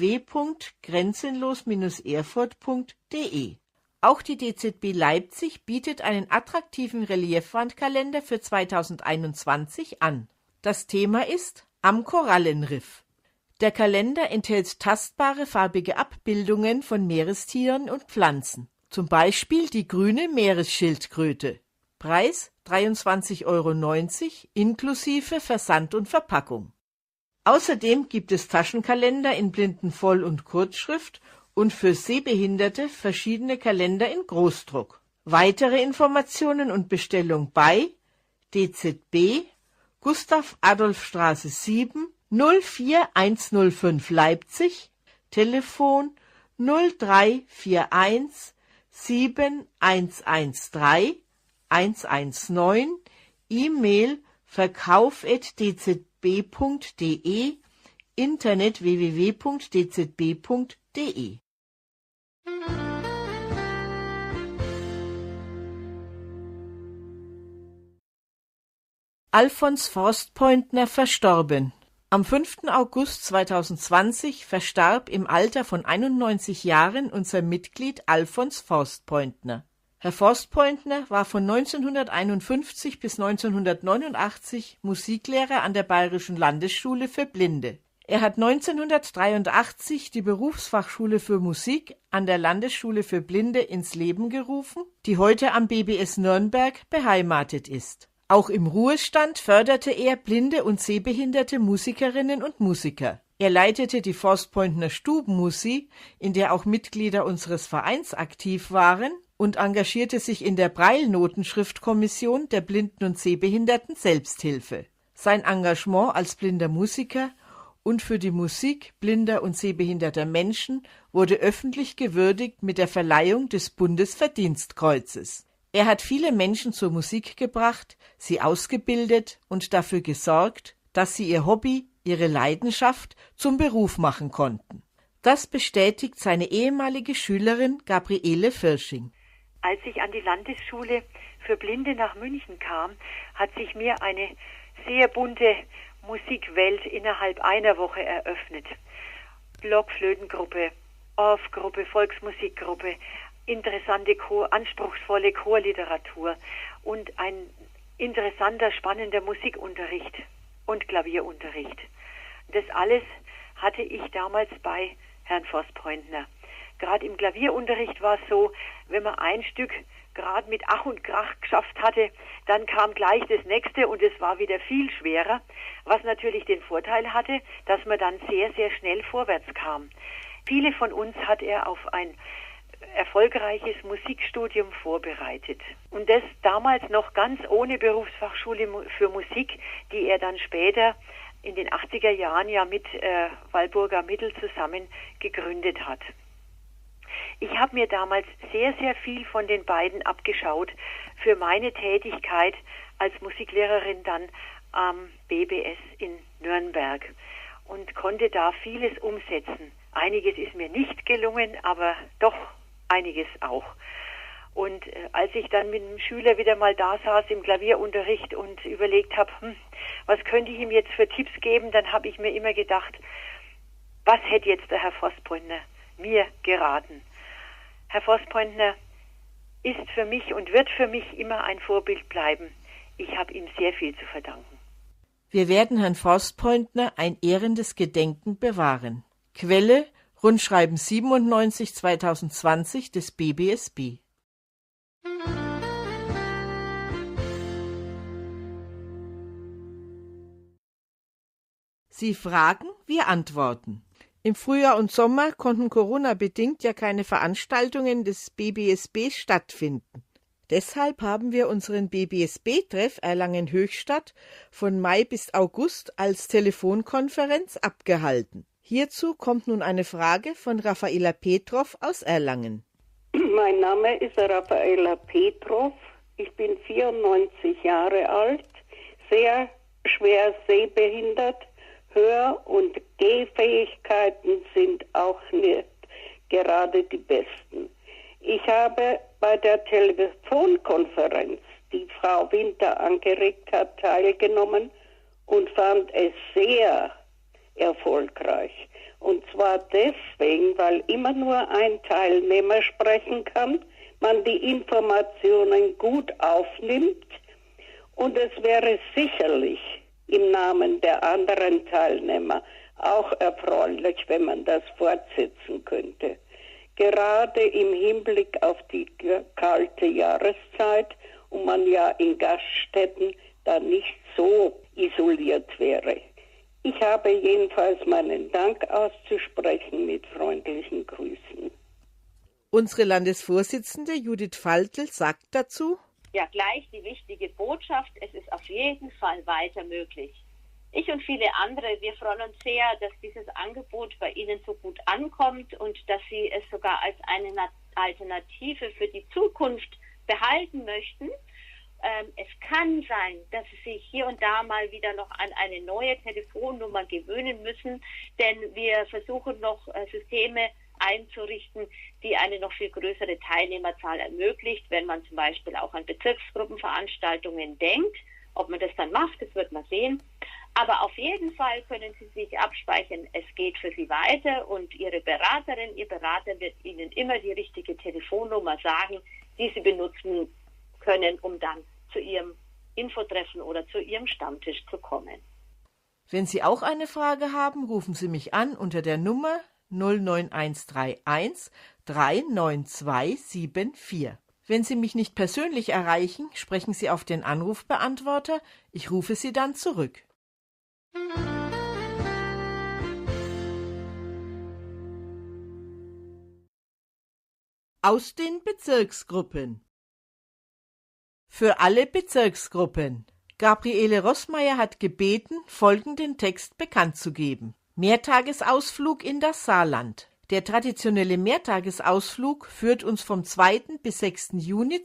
www.grenzenlos-erfurt.de. Auch die DZB Leipzig bietet einen attraktiven Reliefwandkalender für 2021 an. Das Thema ist Am Korallenriff. Der Kalender enthält tastbare farbige Abbildungen von Meerestieren und Pflanzen. Zum Beispiel die grüne Meeresschildkröte. Preis 23,90 € inklusive Versand und Verpackung. Außerdem gibt es Taschenkalender in Blindenvoll- und Kurzschrift und für Sehbehinderte verschiedene Kalender in Großdruck. Weitere Informationen und Bestellung bei DZB Gustav-Adolf-Straße 7 04105 Leipzig, Telefon 0341 7113 119, E-Mail verkauf@dzb.de, Internet www.dzb.de. Alfons Forstpointner verstorben. Am 5. August 2020 verstarb im Alter von 91 Jahren unser Mitglied Alfons Forstpointner. Herr Forstpointner war von 1951 bis 1989 Musiklehrer an der Bayerischen Landesschule für Blinde. Er hat 1983 die Berufsfachschule für Musik an der Landesschule für Blinde ins Leben gerufen, die heute am BBS Nürnberg beheimatet ist. Auch im Ruhestand förderte er blinde und sehbehinderte Musikerinnen und Musiker. Er leitete die Forstpointner Stubenmusik, in der auch Mitglieder unseres Vereins aktiv waren, und engagierte sich in der Braille-Notenschriftkommission der Blinden- und Sehbehinderten Selbsthilfe. Sein Engagement als blinder Musiker und für die Musik blinder und sehbehinderter Menschen wurde öffentlich gewürdigt mit der Verleihung des Bundesverdienstkreuzes. Er hat viele Menschen zur Musik gebracht, sie ausgebildet und dafür gesorgt, dass sie ihr Hobby, ihre Leidenschaft zum Beruf machen konnten. Das bestätigt seine ehemalige Schülerin Gabriele Firsching. Als ich an die Landesschule für Blinde nach München kam, hat sich mir eine sehr bunte Musikwelt innerhalb einer Woche eröffnet. Blockflötengruppe, Orff-Gruppe, Volksmusikgruppe, interessante anspruchsvolle Chorliteratur und ein interessanter, spannender Musikunterricht und Klavierunterricht. Das alles hatte ich damals bei Herrn Forstpointner. Gerade im Klavierunterricht war es so, wenn man ein Stück gerade mit Ach und Krach geschafft hatte, dann kam gleich das nächste und es war wieder viel schwerer, was natürlich den Vorteil hatte, dass man dann sehr, sehr schnell vorwärts kam. Viele von uns hat er auf ein erfolgreiches Musikstudium vorbereitet. Und das damals noch ganz ohne Berufsfachschule für Musik, die er dann später in den 80er Jahren ja mit Walburga Mittel zusammen gegründet hat. Ich habe mir damals sehr, sehr viel von den beiden abgeschaut für meine Tätigkeit als Musiklehrerin dann am BBS in Nürnberg und konnte da vieles umsetzen. Einiges ist mir nicht gelungen, aber doch einiges auch. Und als ich dann mit dem Schüler wieder mal da saß im Klavierunterricht und überlegt habe, was könnte ich ihm jetzt für Tipps geben, dann habe ich mir immer gedacht, was hätte jetzt der Herr Forstpointner mir geraten? Herr Forstpointner ist für mich und wird für mich immer ein Vorbild bleiben. Ich habe ihm sehr viel zu verdanken. Wir werden Herrn Forstpointner ein ehrendes Gedenken bewahren. Quelle Rundschreiben 97/2020 des BBSB. Sie fragen, wir antworten. Im Frühjahr und Sommer konnten Corona-bedingt ja keine Veranstaltungen des BBSB stattfinden. Deshalb haben wir unseren BBSB-Treff Erlangen-Höchstadt von Mai bis August als Telefonkonferenz abgehalten. Hierzu kommt nun eine Frage von Raffaela Petrov aus Erlangen. Mein Name ist Raffaella Petrov. Ich bin 94 Jahre alt, sehr schwer sehbehindert. Hör- und Gehfähigkeiten sind auch nicht gerade die besten. Ich habe bei der Telefonkonferenz, die Frau Winter angeregt hat, teilgenommen und fand es sehr erfolgreich. Und zwar deswegen, weil immer nur ein Teilnehmer sprechen kann, man die Informationen gut aufnimmt und es wäre sicherlich im Namen der anderen Teilnehmer auch erfreulich, wenn man das fortsetzen könnte. Gerade im Hinblick auf die kalte Jahreszeit und man ja in Gaststätten da nicht so isoliert wäre. Ich habe jedenfalls meinen Dank auszusprechen mit freundlichen Grüßen. Unsere Landesvorsitzende Judith Faltl sagt dazu: Ja, gleich die wichtige Botschaft, es ist auf jeden Fall weiter möglich. Ich und viele andere, wir freuen uns sehr, dass dieses Angebot bei Ihnen so gut ankommt und dass Sie es sogar als eine Alternative für die Zukunft behalten möchten. Es kann sein, dass Sie sich hier und da mal wieder noch an eine neue Telefonnummer gewöhnen müssen, denn wir versuchen noch Systeme einzurichten, die eine noch viel größere Teilnehmerzahl ermöglicht, wenn man zum Beispiel auch an Bezirksgruppenveranstaltungen denkt. Ob man das dann macht, das wird man sehen. Aber auf jeden Fall können Sie sich abspeichern, es geht für Sie weiter und Ihre Beraterin, Ihr Berater wird Ihnen immer die richtige Telefonnummer sagen, die Sie benutzen können, um dann zu Ihrem Infotreffen oder zu Ihrem Stammtisch zu kommen. Wenn Sie auch eine Frage haben, rufen Sie mich an unter der Nummer 09131 39274. Wenn Sie mich nicht persönlich erreichen, sprechen Sie auf den Anrufbeantworter. Ich rufe Sie dann zurück. Aus den Bezirksgruppen. Für alle Bezirksgruppen. Gabriele Rossmeier hat gebeten, folgenden Text bekannt zu geben. Mehrtagesausflug in das Saarland. Der traditionelle Mehrtagesausflug führt uns vom 2. bis 6. Juni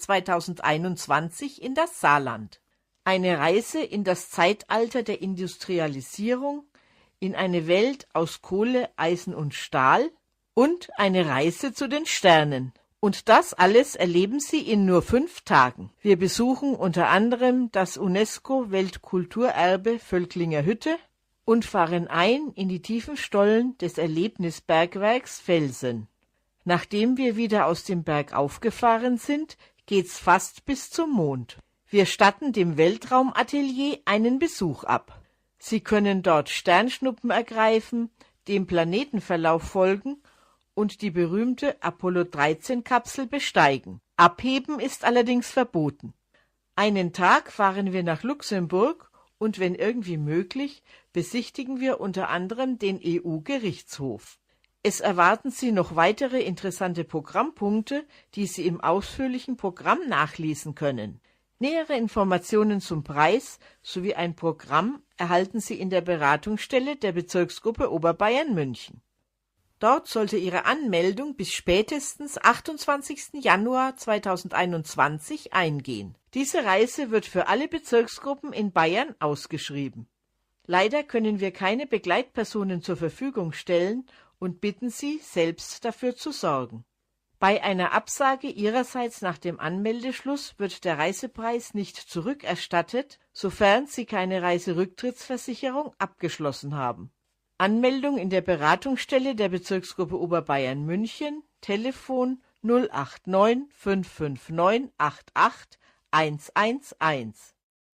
2021 in das Saarland. Eine Reise in das Zeitalter der Industrialisierung, in eine Welt aus Kohle, Eisen und Stahl und eine Reise zu den Sternen. Und das alles erleben Sie in nur 5 Tagen. Wir besuchen unter anderem das UNESCO-Weltkulturerbe Völklinger Hütte und fahren ein in die tiefen Stollen des Erlebnisbergwerks Velsen. Nachdem wir wieder aus dem Berg aufgefahren sind, geht's fast bis zum Mond. Wir statten dem Weltraumatelier einen Besuch ab. Sie können dort Sternschnuppen ergreifen, dem Planetenverlauf folgen und die berühmte Apollo-13-Kapsel besteigen. Abheben ist allerdings verboten. Einen Tag fahren wir nach Luxemburg und wenn irgendwie möglich, besichtigen wir unter anderem den EU-Gerichtshof. Es erwarten Sie noch weitere interessante Programmpunkte, die Sie im ausführlichen Programm nachlesen können. Nähere Informationen zum Preis sowie ein Programm erhalten Sie in der Beratungsstelle der Bezirksgruppe Oberbayern München. Dort sollte Ihre Anmeldung bis spätestens 28. Januar 2021 eingehen. Diese Reise wird für alle Bezirksgruppen in Bayern ausgeschrieben. Leider können wir keine Begleitpersonen zur Verfügung stellen und bitten Sie, selbst dafür zu sorgen. Bei einer Absage Ihrerseits nach dem Anmeldeschluss wird der Reisepreis nicht zurückerstattet, sofern Sie keine Reiserücktrittsversicherung abgeschlossen haben. Anmeldung in der Beratungsstelle der Bezirksgruppe Oberbayern München, Telefon 089 559 88 111.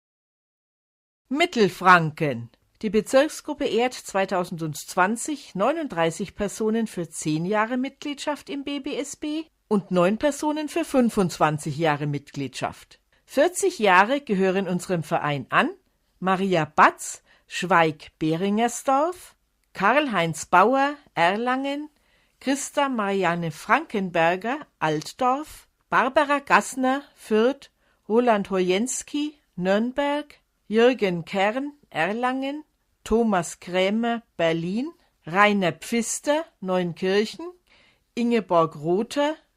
Mittelfranken. Die Bezirksgruppe ehrt 2020 39 Personen für 10 Jahre Mitgliedschaft im BBSB und 9 Personen für 25 Jahre Mitgliedschaft. 40 Jahre gehören unserem Verein an: Maria Batz, Schweig-Beringersdorf, Karl-Heinz Bauer, Erlangen, Christa Marianne Frankenberger, Altdorf, Barbara Gassner, Fürth, Roland Hojenski, Nürnberg, Jürgen Kern, Erlangen, Thomas Krämer, Berlin, Rainer Pfister, Neunkirchen, Ingeborg Rother,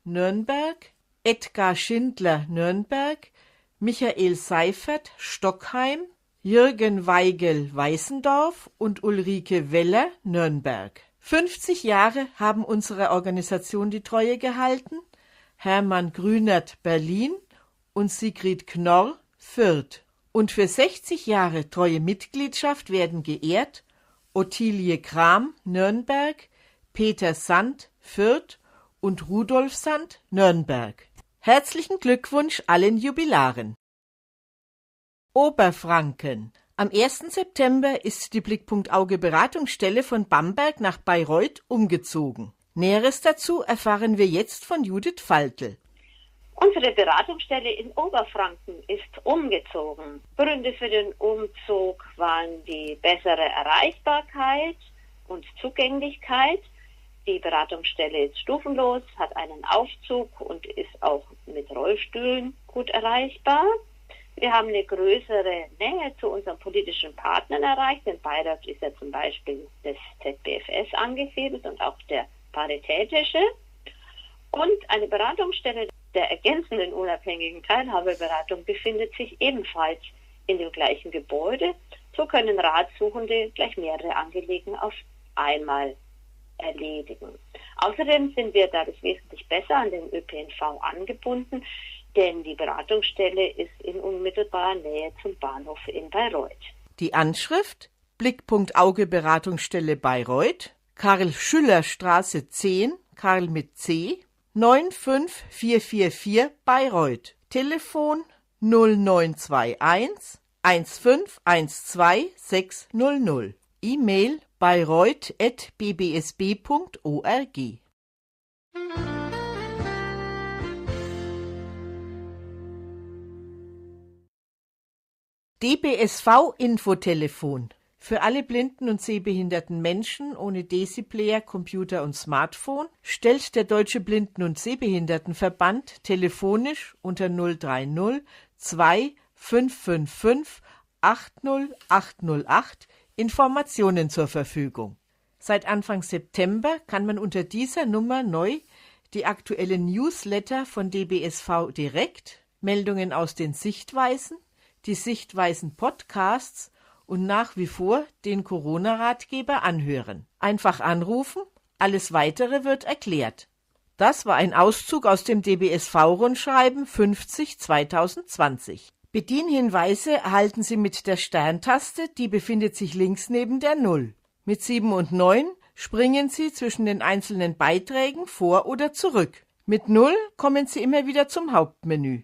Nürnberg, Edgar Schindler, Nürnberg, Michael Seifert, Stockheim, Jürgen Weigel, Weißendorf und Ulrike Weller, Nürnberg. 50 Jahre haben unserer Organisation die Treue gehalten Hermann Grünert, Berlin und Sigrid Knorr, Fürth. Und für 60 Jahre treue Mitgliedschaft werden geehrt Ottilie Kram, Nürnberg, Peter Sand, Fürth und Rudolf Sand, Nürnberg. Herzlichen Glückwunsch allen Jubilaren. Oberfranken. Am 1. September ist die Blickpunkt Auge Beratungsstelle von Bamberg nach Bayreuth umgezogen. Näheres dazu erfahren wir jetzt von Judith Faltl. Unsere Beratungsstelle in Oberfranken ist umgezogen. Gründe für den Umzug waren die bessere Erreichbarkeit und Zugänglichkeit. Die Beratungsstelle ist stufenlos, hat einen Aufzug und ist auch mit Rollstühlen gut erreichbar. Wir haben eine größere Nähe zu unseren politischen Partnern erreicht. In Bayreuth ist ja zum Beispiel das ZBFS angesiedelt und auch der Paritätische. Und eine Beratungsstelle der ergänzenden unabhängigen Teilhabeberatung befindet sich ebenfalls in dem gleichen Gebäude. So können Ratsuchende gleich mehrere Anliegen auf einmal erledigen. Außerdem sind wir dadurch wesentlich besser an den ÖPNV angebunden, denn die Beratungsstelle ist in unmittelbarer Nähe zum Bahnhof in Bayreuth. Die Anschrift Blickpunkt Auge Beratungsstelle Bayreuth, Karl-Schüller-Straße 10, Karl mit C, 95444 Bayreuth. Telefon 0921 1512600. E-Mail bayreuth@bbsb.org. DBSV-Infotelefon. Für alle blinden und sehbehinderten Menschen ohne Desi-Player, Computer und Smartphone stellt der Deutsche Blinden- und Sehbehindertenverband telefonisch unter 030 2 555 80808 Informationen zur Verfügung. Seit Anfang September kann man unter dieser Nummer neu die aktuellen Newsletter von DBSV direkt, Meldungen aus den Sichtweisen, die Sichtweisen-Podcasts und nach wie vor den Corona-Ratgeber anhören. Einfach anrufen, alles Weitere wird erklärt. Das war ein Auszug aus dem DBSV-Rundschreiben 50/2020. Bedienhinweise erhalten Sie mit der Sterntaste, die befindet sich links neben der 0. Mit 7 und 9 springen Sie zwischen den einzelnen Beiträgen vor oder zurück. Mit 0 kommen Sie immer wieder zum Hauptmenü.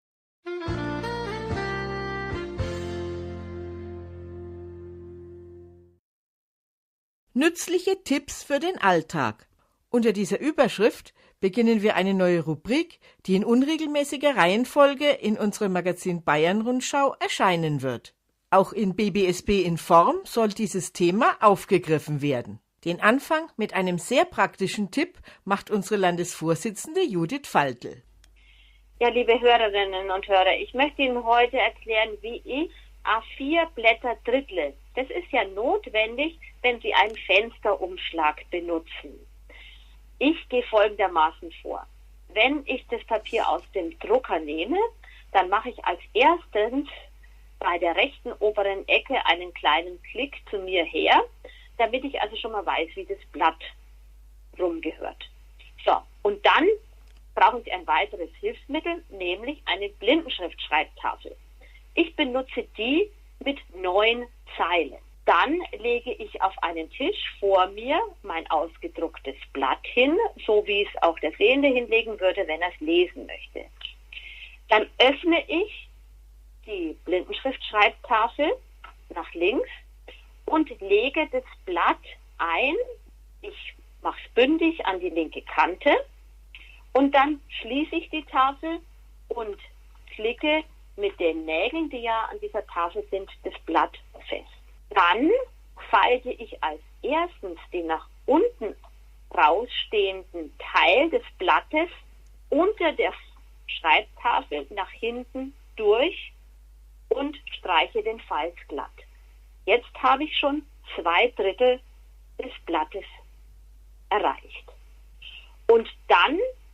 Nützliche Tipps für den Alltag. Unter dieser Überschrift beginnen wir eine neue Rubrik, die in unregelmäßiger Reihenfolge in unserem Magazin Bayern-Rundschau erscheinen wird. Auch in BBSB in Form soll dieses Thema aufgegriffen werden. Den Anfang mit einem sehr praktischen Tipp macht unsere Landesvorsitzende Judith Faltl. Ja, liebe Hörerinnen und Hörer, ich möchte Ihnen heute erklären, wie ich A4-Blätter drittle. Das ist ja notwendig, wenn Sie einen Fensterumschlag benutzen. Ich gehe folgendermaßen vor. Wenn ich das Papier aus dem Drucker nehme, dann mache ich als erstes bei der rechten oberen Ecke einen kleinen Klick zu mir her, damit ich also schon mal weiß, wie das Blatt rumgehört. So, und dann brauchen Sie ein weiteres Hilfsmittel, nämlich eine Blindenschriftschreibtafel. Ich benutze die mit 9 Zeilen. Dann lege ich auf einen Tisch vor mir mein ausgedrucktes Blatt hin, so wie es auch der Sehende hinlegen würde, wenn er es lesen möchte. Dann öffne ich die Blindenschriftschreibtafel nach links und lege das Blatt ein. Ich mache es bündig an die linke Kante und dann schließe ich die Tafel und klicke mit den Nägeln, die ja an dieser Tafel sind, das Blatt fest. Dann falte ich als erstens den nach unten rausstehenden Teil des Blattes unter der Schreibtafel nach hinten durch und streiche den Falz glatt. Jetzt habe ich schon 2/3 des Blattes erreicht. Und dann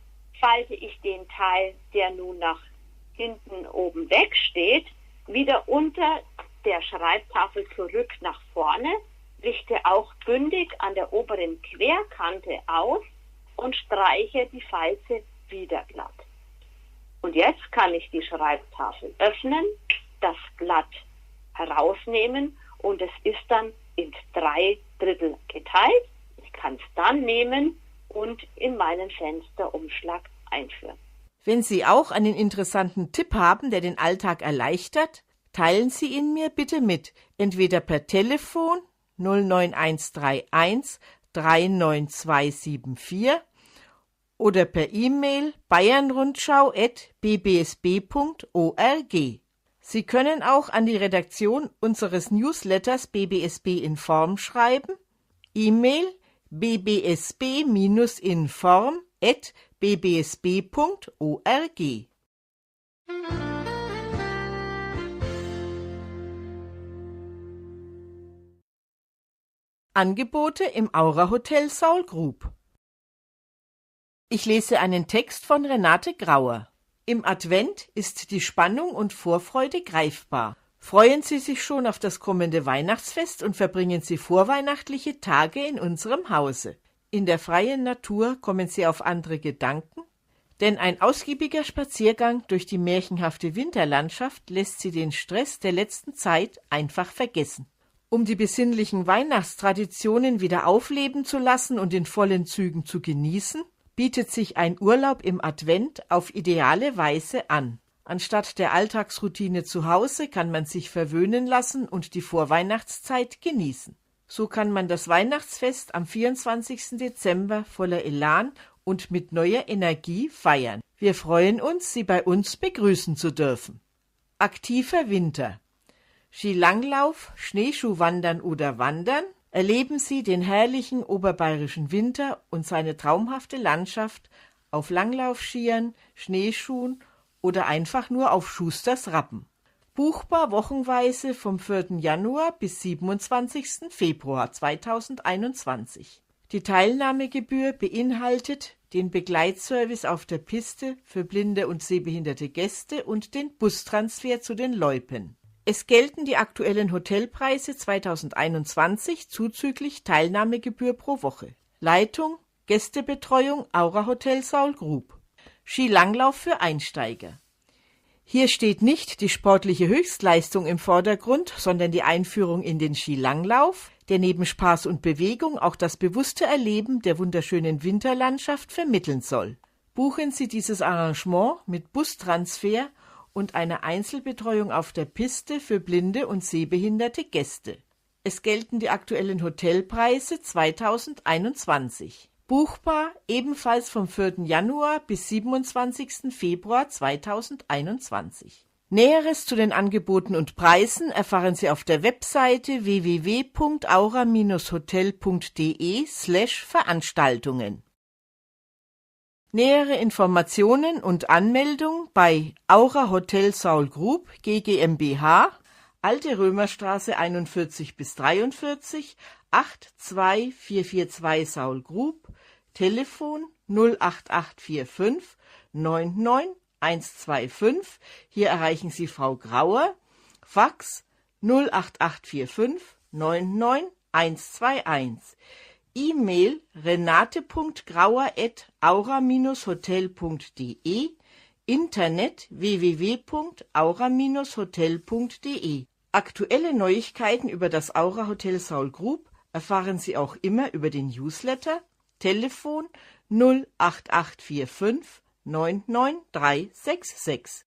falte ich den Teil, der nun nach hinten oben wegsteht, wieder unter der Schreibtafel zurück nach vorne, richte auch bündig an der oberen Querkante aus und streiche die Falze wieder glatt. Und jetzt kann ich die Schreibtafel öffnen, das Blatt herausnehmen und es ist dann in 3/3 geteilt. Ich kann es dann nehmen und in meinen Fensterumschlag einführen. Wenn Sie auch einen interessanten Tipp haben, der den Alltag erleichtert, teilen Sie ihn mir bitte mit, entweder per Telefon 09131 39274 oder per E-Mail bayernrundschau@bbsb.org. Sie können auch an die Redaktion unseres Newsletters BBSB Inform schreiben. E-Mail bbsb-inform@bbsb.org. Angebote im Aura Hotel Saul Group. Ich lese einen Text von Renate Grauer. Im Advent ist die Spannung und Vorfreude greifbar. Freuen Sie sich schon auf das kommende Weihnachtsfest und verbringen Sie vorweihnachtliche Tage in unserem Hause. In der freien Natur kommen Sie auf andere Gedanken, denn ein ausgiebiger Spaziergang durch die märchenhafte Winterlandschaft lässt Sie den Stress der letzten Zeit einfach vergessen. Um die besinnlichen Weihnachtstraditionen wieder aufleben zu lassen und in vollen Zügen zu genießen, bietet sich ein Urlaub im Advent auf ideale Weise an. Anstatt der Alltagsroutine zu Hause kann man sich verwöhnen lassen und die Vorweihnachtszeit genießen. So kann man das Weihnachtsfest am 24. Dezember voller Elan und mit neuer Energie feiern. Wir freuen uns, Sie bei uns begrüßen zu dürfen. Aktiver Winter. Skilanglauf, Schneeschuhwandern oder Wandern? Erleben Sie den herrlichen oberbayerischen Winter und seine traumhafte Landschaft auf Langlaufskiern, Schneeschuhen oder einfach nur auf Schusters Rappen. Buchbar wochenweise vom 4. Januar bis 27. Februar 2021. Die Teilnahmegebühr beinhaltet den Begleitservice auf der Piste für blinde und sehbehinderte Gäste und den Bustransfer zu den Loipen. Es gelten die aktuellen Hotelpreise 2021 zuzüglich Teilnahmegebühr pro Woche. Leitung, Gästebetreuung Aura Hotel Saul Group. Skilanglauf für Einsteiger. Hier steht nicht die sportliche Höchstleistung im Vordergrund, sondern die Einführung in den Skilanglauf, der neben Spaß und Bewegung auch das bewusste Erleben der wunderschönen Winterlandschaft vermitteln soll. Buchen Sie dieses Arrangement mit Bustransfer und einer Einzelbetreuung auf der Piste für blinde und sehbehinderte Gäste. Es gelten die aktuellen Hotelpreise 2021. Buchbar ebenfalls vom 4. Januar bis 27. Februar 2021. Näheres zu den Angeboten und Preisen erfahren Sie auf der Webseite www.aura-hotel.de/Veranstaltungen. Nähere Informationen und Anmeldung bei Aura Hotel Saul Group GmbH, Alte Römerstraße 41 bis 43, 82442 Saul Group, Telefon 08845 99125, hier erreichen Sie Frau Grauer, Fax 08845 99121. E-Mail renate.grauer@aura-hotel.de, Internet www.aura-hotel.de. Aktuelle Neuigkeiten über das Aura Hotel Saul Group erfahren Sie auch immer über den Newsletter, Telefon 08845 99366.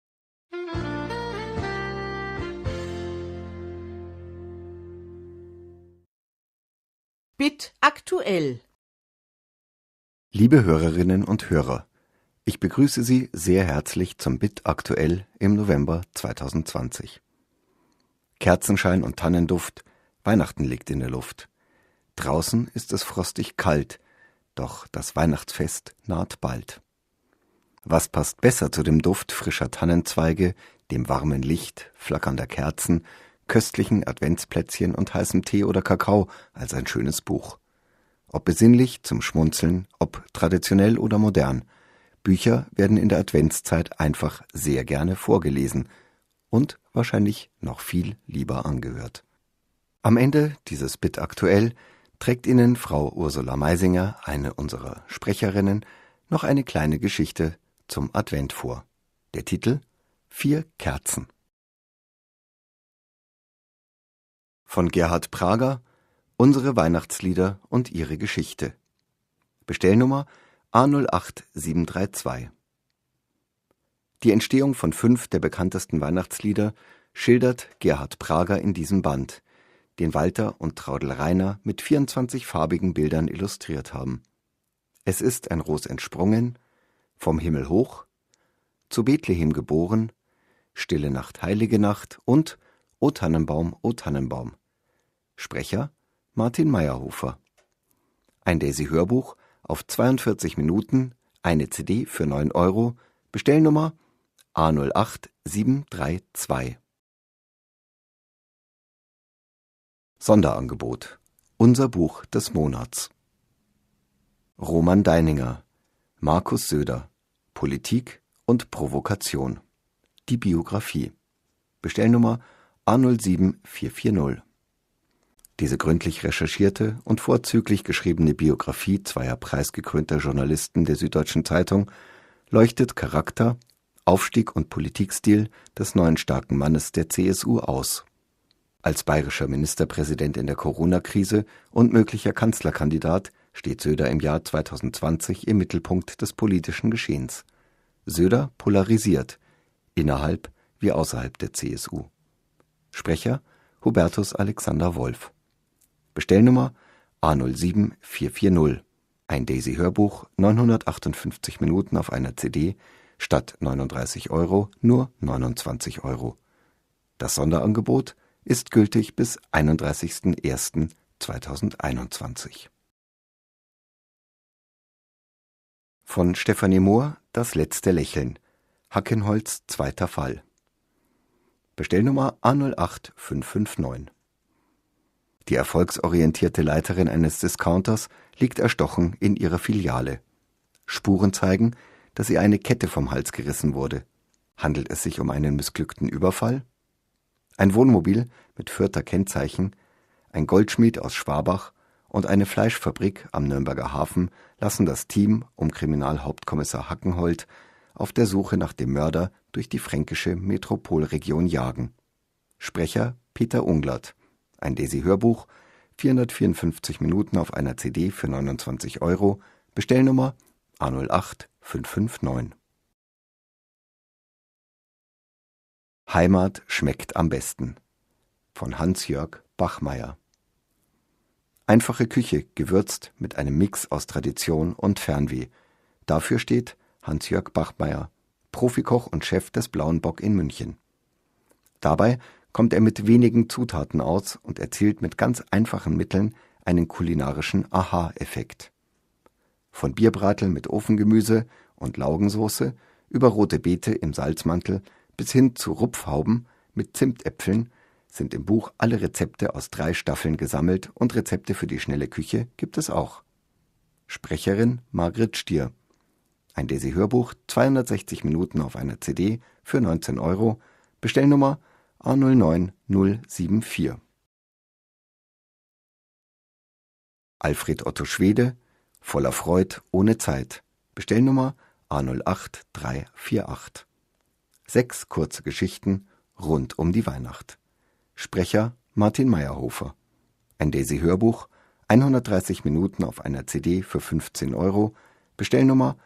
BIT aktuell. Liebe Hörerinnen und Hörer, ich begrüße Sie sehr herzlich zum BIT aktuell im November 2020. Kerzenschein und Tannenduft, Weihnachten liegt in der Luft. Draußen ist es frostig kalt, doch das Weihnachtsfest naht bald. Was passt besser zu dem Duft frischer Tannenzweige, dem warmen Licht, flackernder Kerzen, köstlichen Adventsplätzchen und heißem Tee oder Kakao als ein schönes Buch. Ob besinnlich zum Schmunzeln, ob traditionell oder modern, Bücher werden in der Adventszeit einfach sehr gerne vorgelesen und wahrscheinlich noch viel lieber angehört. Am Ende dieses BIT aktuell trägt Ihnen Frau Ursula Meisinger, eine unserer Sprecherinnen, noch eine kleine Geschichte zum Advent vor. Der Titel: 4 Kerzen. Von Gerhard Prager, Unsere Weihnachtslieder und ihre Geschichte. Bestellnummer A08732. Die Entstehung von 5 der bekanntesten Weihnachtslieder schildert Gerhard Prager in diesem Band, den Walter und Traudl Rainer mit 24 farbigen Bildern illustriert haben. Es ist ein Ros entsprungen, Vom Himmel hoch, Zu Bethlehem geboren, Stille Nacht, heilige Nacht und O Tannenbaum, O Tannenbaum. Sprecher Martin Meyerhofer. Ein Daisy-Hörbuch auf 42 Minuten, eine CD für 9 €, Bestellnummer A08732. Sonderangebot: Unser Buch des Monats. Roman Deininger, Markus Söder, Politik und Provokation. Die Biografie. Bestellnummer A07440. Diese gründlich recherchierte und vorzüglich geschriebene Biografie zweier preisgekrönter Journalisten der Süddeutschen Zeitung leuchtet Charakter, Aufstieg und Politikstil des neuen starken Mannes der CSU aus. Als bayerischer Ministerpräsident in der Corona-Krise und möglicher Kanzlerkandidat steht Söder im Jahr 2020 im Mittelpunkt des politischen Geschehens. Söder polarisiert, innerhalb wie außerhalb der CSU. Sprecher Hubertus Alexander Wolf. Bestellnummer A07440. Ein Daisy-Hörbuch, 958 Minuten auf einer CD, statt 39 € nur 29 €. Das Sonderangebot ist gültig bis 31.01.2021. Von Stefanie Mohr, Das letzte Lächeln. Hackenholz, zweiter Fall. Bestellnummer A08559. Die erfolgsorientierte Leiterin eines Discounters liegt erstochen in ihrer Filiale. Spuren zeigen, dass ihr eine Kette vom Hals gerissen wurde. Handelt es sich um einen missglückten Überfall? Ein Wohnmobil mit Fürther Kennzeichen, ein Goldschmied aus Schwabach und eine Fleischfabrik am Nürnberger Hafen lassen das Team um Kriminalhauptkommissar Hackenholt auf der Suche nach dem Mörder durch die fränkische Metropolregion jagen. Sprecher Peter Unglert. Ein Daisy-Hörbuch, 454 Minuten auf einer CD für 29 €, Bestellnummer A08559. Heimat schmeckt am besten. Von Hans-Jörg Bachmeier. Einfache Küche, gewürzt mit einem Mix aus Tradition und Fernweh. Dafür steht Hans-Jörg Bachmeier, Profikoch und Chef des Blauen Bock in München. Dabei kommt er mit wenigen Zutaten aus und erzielt mit ganz einfachen Mitteln einen kulinarischen Aha-Effekt. Von Bierbratel mit Ofengemüse und Laugensoße über rote Beete im Salzmantel bis hin zu Rupfhauben mit Zimtäpfeln sind im Buch alle Rezepte aus 3 Staffeln gesammelt und Rezepte für die schnelle Küche gibt es auch. Sprecherin Margret Stier. Ein Daisy-Hörbuch, 260 Minuten auf einer CD für 19 €, Bestellnummer A09074. Alfred Otto Schwede, Voller Freud, ohne Zeit, Bestellnummer A08348. 6 kurze Geschichten rund um die Weihnacht. Sprecher Martin Meyerhofer. Ein Daisy-Hörbuch, 130 Minuten auf einer CD für 15 €, Bestellnummer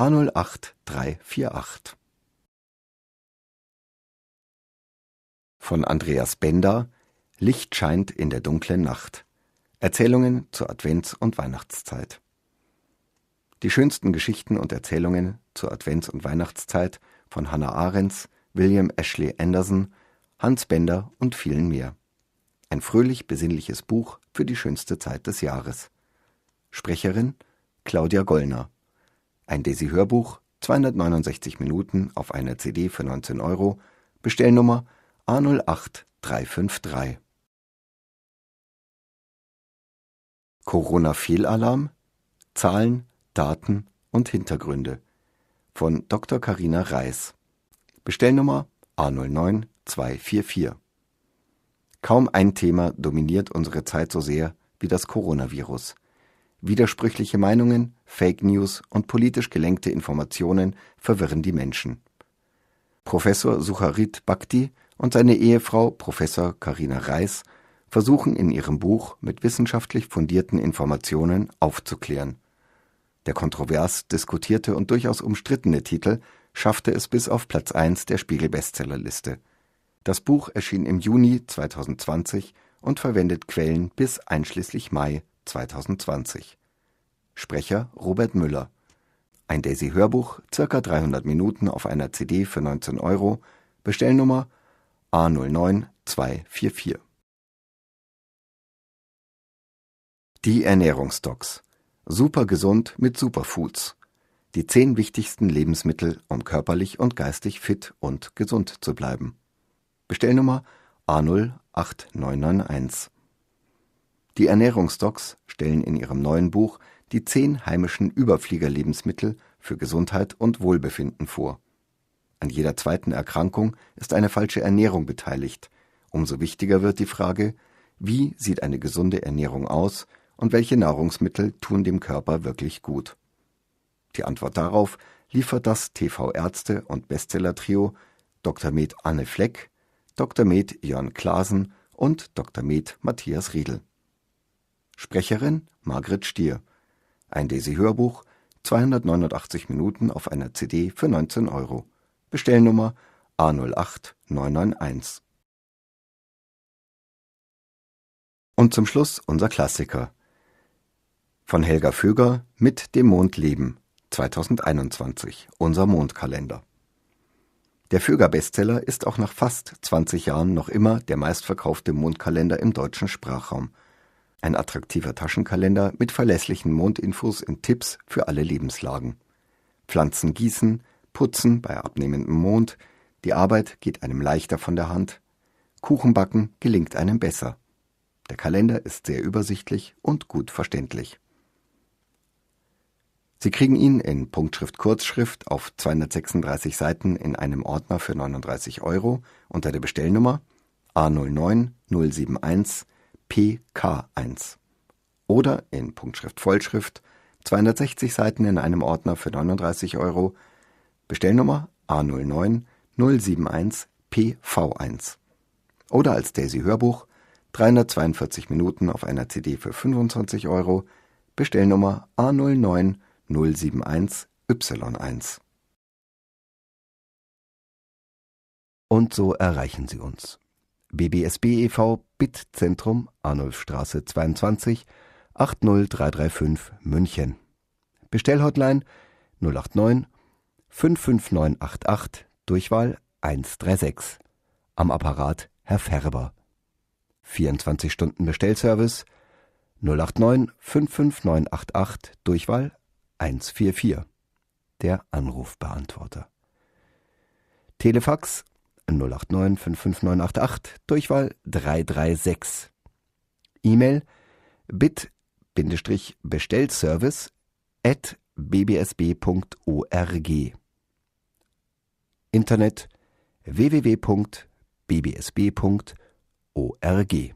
A08348. Von Andreas Benda, Licht scheint in der dunklen Nacht. Erzählungen zur Advents- und Weihnachtszeit. Die schönsten Geschichten und Erzählungen zur Advents- und Weihnachtszeit von Hannah Arendt, William Ashley Anderson, Hans Bender und vielen mehr. Ein fröhlich-besinnliches Buch für die schönste Zeit des Jahres. Sprecherin Claudia Gollner. Ein Daisy-Hörbuch, 269 Minuten auf einer CD für 19 €, Bestellnummer A08353. Corona-Fehlalarm, Zahlen, Daten und Hintergründe von Dr. Carina Reis. Bestellnummer A09244. Kaum ein Thema dominiert unsere Zeit so sehr wie das Coronavirus. Widersprüchliche Meinungen, Fake News und politisch gelenkte Informationen verwirren die Menschen. Professor Sucharit Bhakdi und seine Ehefrau Professor Carina Reis versuchen in ihrem Buch mit wissenschaftlich fundierten Informationen aufzuklären. Der kontrovers diskutierte und durchaus umstrittene Titel schaffte es bis auf Platz 1 der Spiegel-Bestsellerliste. Das Buch erschien im Juni 2020 und verwendet Quellen bis einschließlich Mai 2020. Sprecher Robert Müller. Ein Daisy-Hörbuch, ca. 300 Minuten auf einer CD für 19 €, Bestellnummer A09244. Die Ernährungsdocs. Super gesund mit Superfoods. Die 10 wichtigsten Lebensmittel, um körperlich und geistig fit und gesund zu bleiben. Bestellnummer A08991. Die Ernährungsdocs stellen in ihrem neuen Buch die 10 heimischen Überfliegerlebensmittel für Gesundheit und Wohlbefinden vor. An jeder zweiten Erkrankung ist eine falsche Ernährung beteiligt. Umso wichtiger wird die Frage, wie sieht eine gesunde Ernährung aus und welche Nahrungsmittel tun dem Körper wirklich gut? Die Antwort darauf liefert das TV-Ärzte- und Bestseller-Trio Dr. Med Anne Fleck, Dr. Med Jörn Klaasen und Dr. Med Matthias Riedl. Sprecherin Margret Stier. Ein Daisy-Hörbuch, 289 Minuten auf einer CD für 19 €. Bestellnummer A08991. Und zum Schluss unser Klassiker. Von Helga Föger mit dem Mond leben, 2021, unser Mondkalender. Der Föger-Bestseller ist auch nach fast 20 Jahren noch immer der meistverkaufte Mondkalender im deutschen Sprachraum. Ein attraktiver Taschenkalender mit verlässlichen Mondinfos und Tipps für alle Lebenslagen. Pflanzen gießen, putzen bei abnehmendem Mond, die Arbeit geht einem leichter von der Hand, Kuchen backen gelingt einem besser. Der Kalender ist sehr übersichtlich und gut verständlich. Sie kriegen ihn in Punktschrift-Kurzschrift auf 236 Seiten in einem Ordner für 39 € unter der Bestellnummer A09071 PK1 oder in Punktschrift-Vollschrift 260 Seiten in einem Ordner für 39 €, Bestellnummer A09071 PV1 oder als Daisy-Hörbuch 342 Minuten auf einer CD für 25 €, Bestellnummer A09071 Y1. Und so erreichen Sie uns. BBSB e.V. BIT-Zentrum, Arnulfstraße 22, 80335 München. Bestellhotline 089 55988, Durchwahl 136. Am Apparat Herr Färber. 24 Stunden Bestellservice 089 55988, Durchwahl 144. Der Anrufbeantworter. Telefax 089 55988, Durchwahl 336. E-Mail bit-bestellservice@bbsb.org. Internet www.bbsb.org.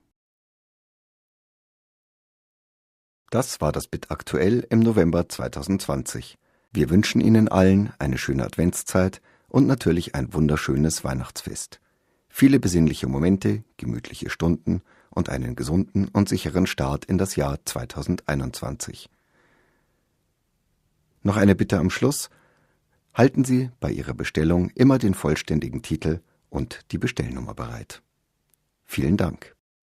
Das war das BIT aktuell im November 2020. Wir wünschen Ihnen allen eine schöne Adventszeit und natürlich ein wunderschönes Weihnachtsfest. Viele besinnliche Momente, gemütliche Stunden und einen gesunden und sicheren Start in das Jahr 2021. Noch eine Bitte am Schluss. Halten Sie bei Ihrer Bestellung immer den vollständigen Titel und die Bestellnummer bereit. Vielen Dank.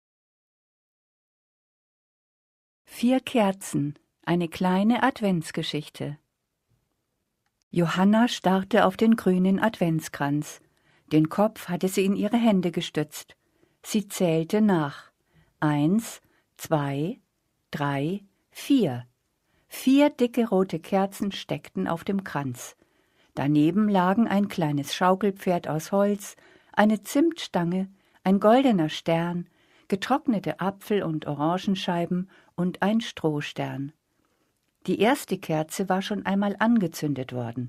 4 Kerzen, eine kleine Adventsgeschichte. Johanna starrte auf den grünen Adventskranz. Den Kopf hatte sie in ihre Hände gestützt. Sie zählte nach. 1, 2, 3, 4. 4 dicke rote Kerzen steckten auf dem Kranz. Daneben lagen ein kleines Schaukelpferd aus Holz, eine Zimtstange, ein goldener Stern, getrocknete Apfel- und Orangenscheiben und ein Strohstern. Die erste Kerze war schon einmal angezündet worden.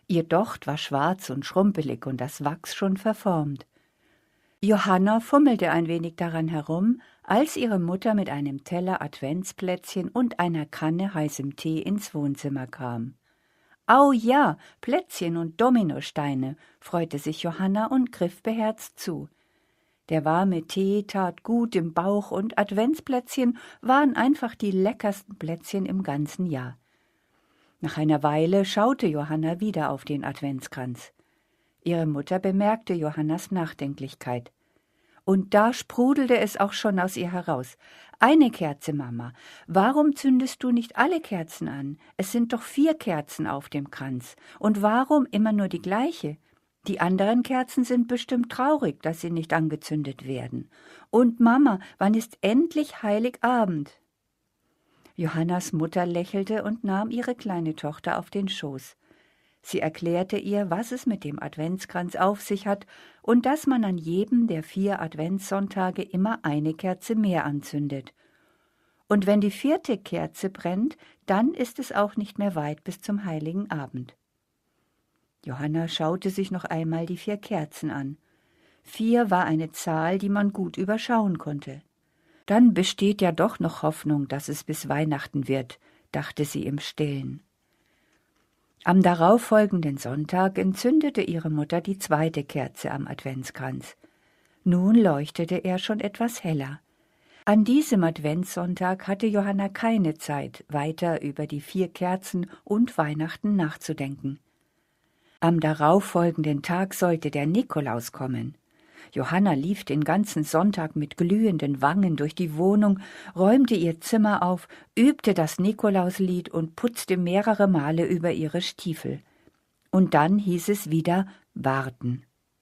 Ihr Docht war schwarz und schrumpelig und das Wachs schon verformt. Johanna fummelte ein wenig daran herum, als ihre Mutter mit einem Teller Adventsplätzchen und einer Kanne heißem Tee ins Wohnzimmer kam. »Au ja, Plätzchen und Dominosteine«, freute sich Johanna und griff beherzt zu. Der warme Tee tat gut im Bauch und Adventsplätzchen waren einfach die leckersten Plätzchen im ganzen Jahr. Nach einer Weile schaute Johanna wieder auf den Adventskranz. Ihre Mutter bemerkte Johannas Nachdenklichkeit. Und da sprudelte es auch schon aus ihr heraus. »Eine Kerze, Mama. Warum zündest du nicht alle Kerzen an? Es sind doch 4 Kerzen auf dem Kranz. Und warum immer nur die gleiche? Die anderen Kerzen sind bestimmt traurig, dass sie nicht angezündet werden. Und Mama, wann ist endlich Heiligabend?« Johannas Mutter lächelte und nahm ihre kleine Tochter auf den Schoß. Sie erklärte ihr, was es mit dem Adventskranz auf sich hat und dass man an jedem der 4 Adventssonntage immer eine Kerze mehr anzündet. Und wenn die 4. Kerze brennt, dann ist es auch nicht mehr weit bis zum Heiligen Abend. Johanna schaute sich noch einmal die 4 Kerzen an. 4 war eine Zahl, die man gut überschauen konnte. Dann besteht ja doch noch Hoffnung, dass es bis Weihnachten wird, dachte sie im Stillen. Am darauffolgenden Sonntag entzündete ihre Mutter die 2. Kerze am Adventskranz. Nun leuchtete er schon etwas heller. An diesem Adventssonntag hatte Johanna keine Zeit, weiter über die 4 Kerzen und Weihnachten nachzudenken. Am darauffolgenden Tag sollte der Nikolaus kommen. Johanna lief den ganzen Sonntag mit glühenden Wangen durch die Wohnung, räumte ihr Zimmer auf, übte das Nikolauslied und putzte mehrere Male über ihre Stiefel. Und dann hieß es wieder warten.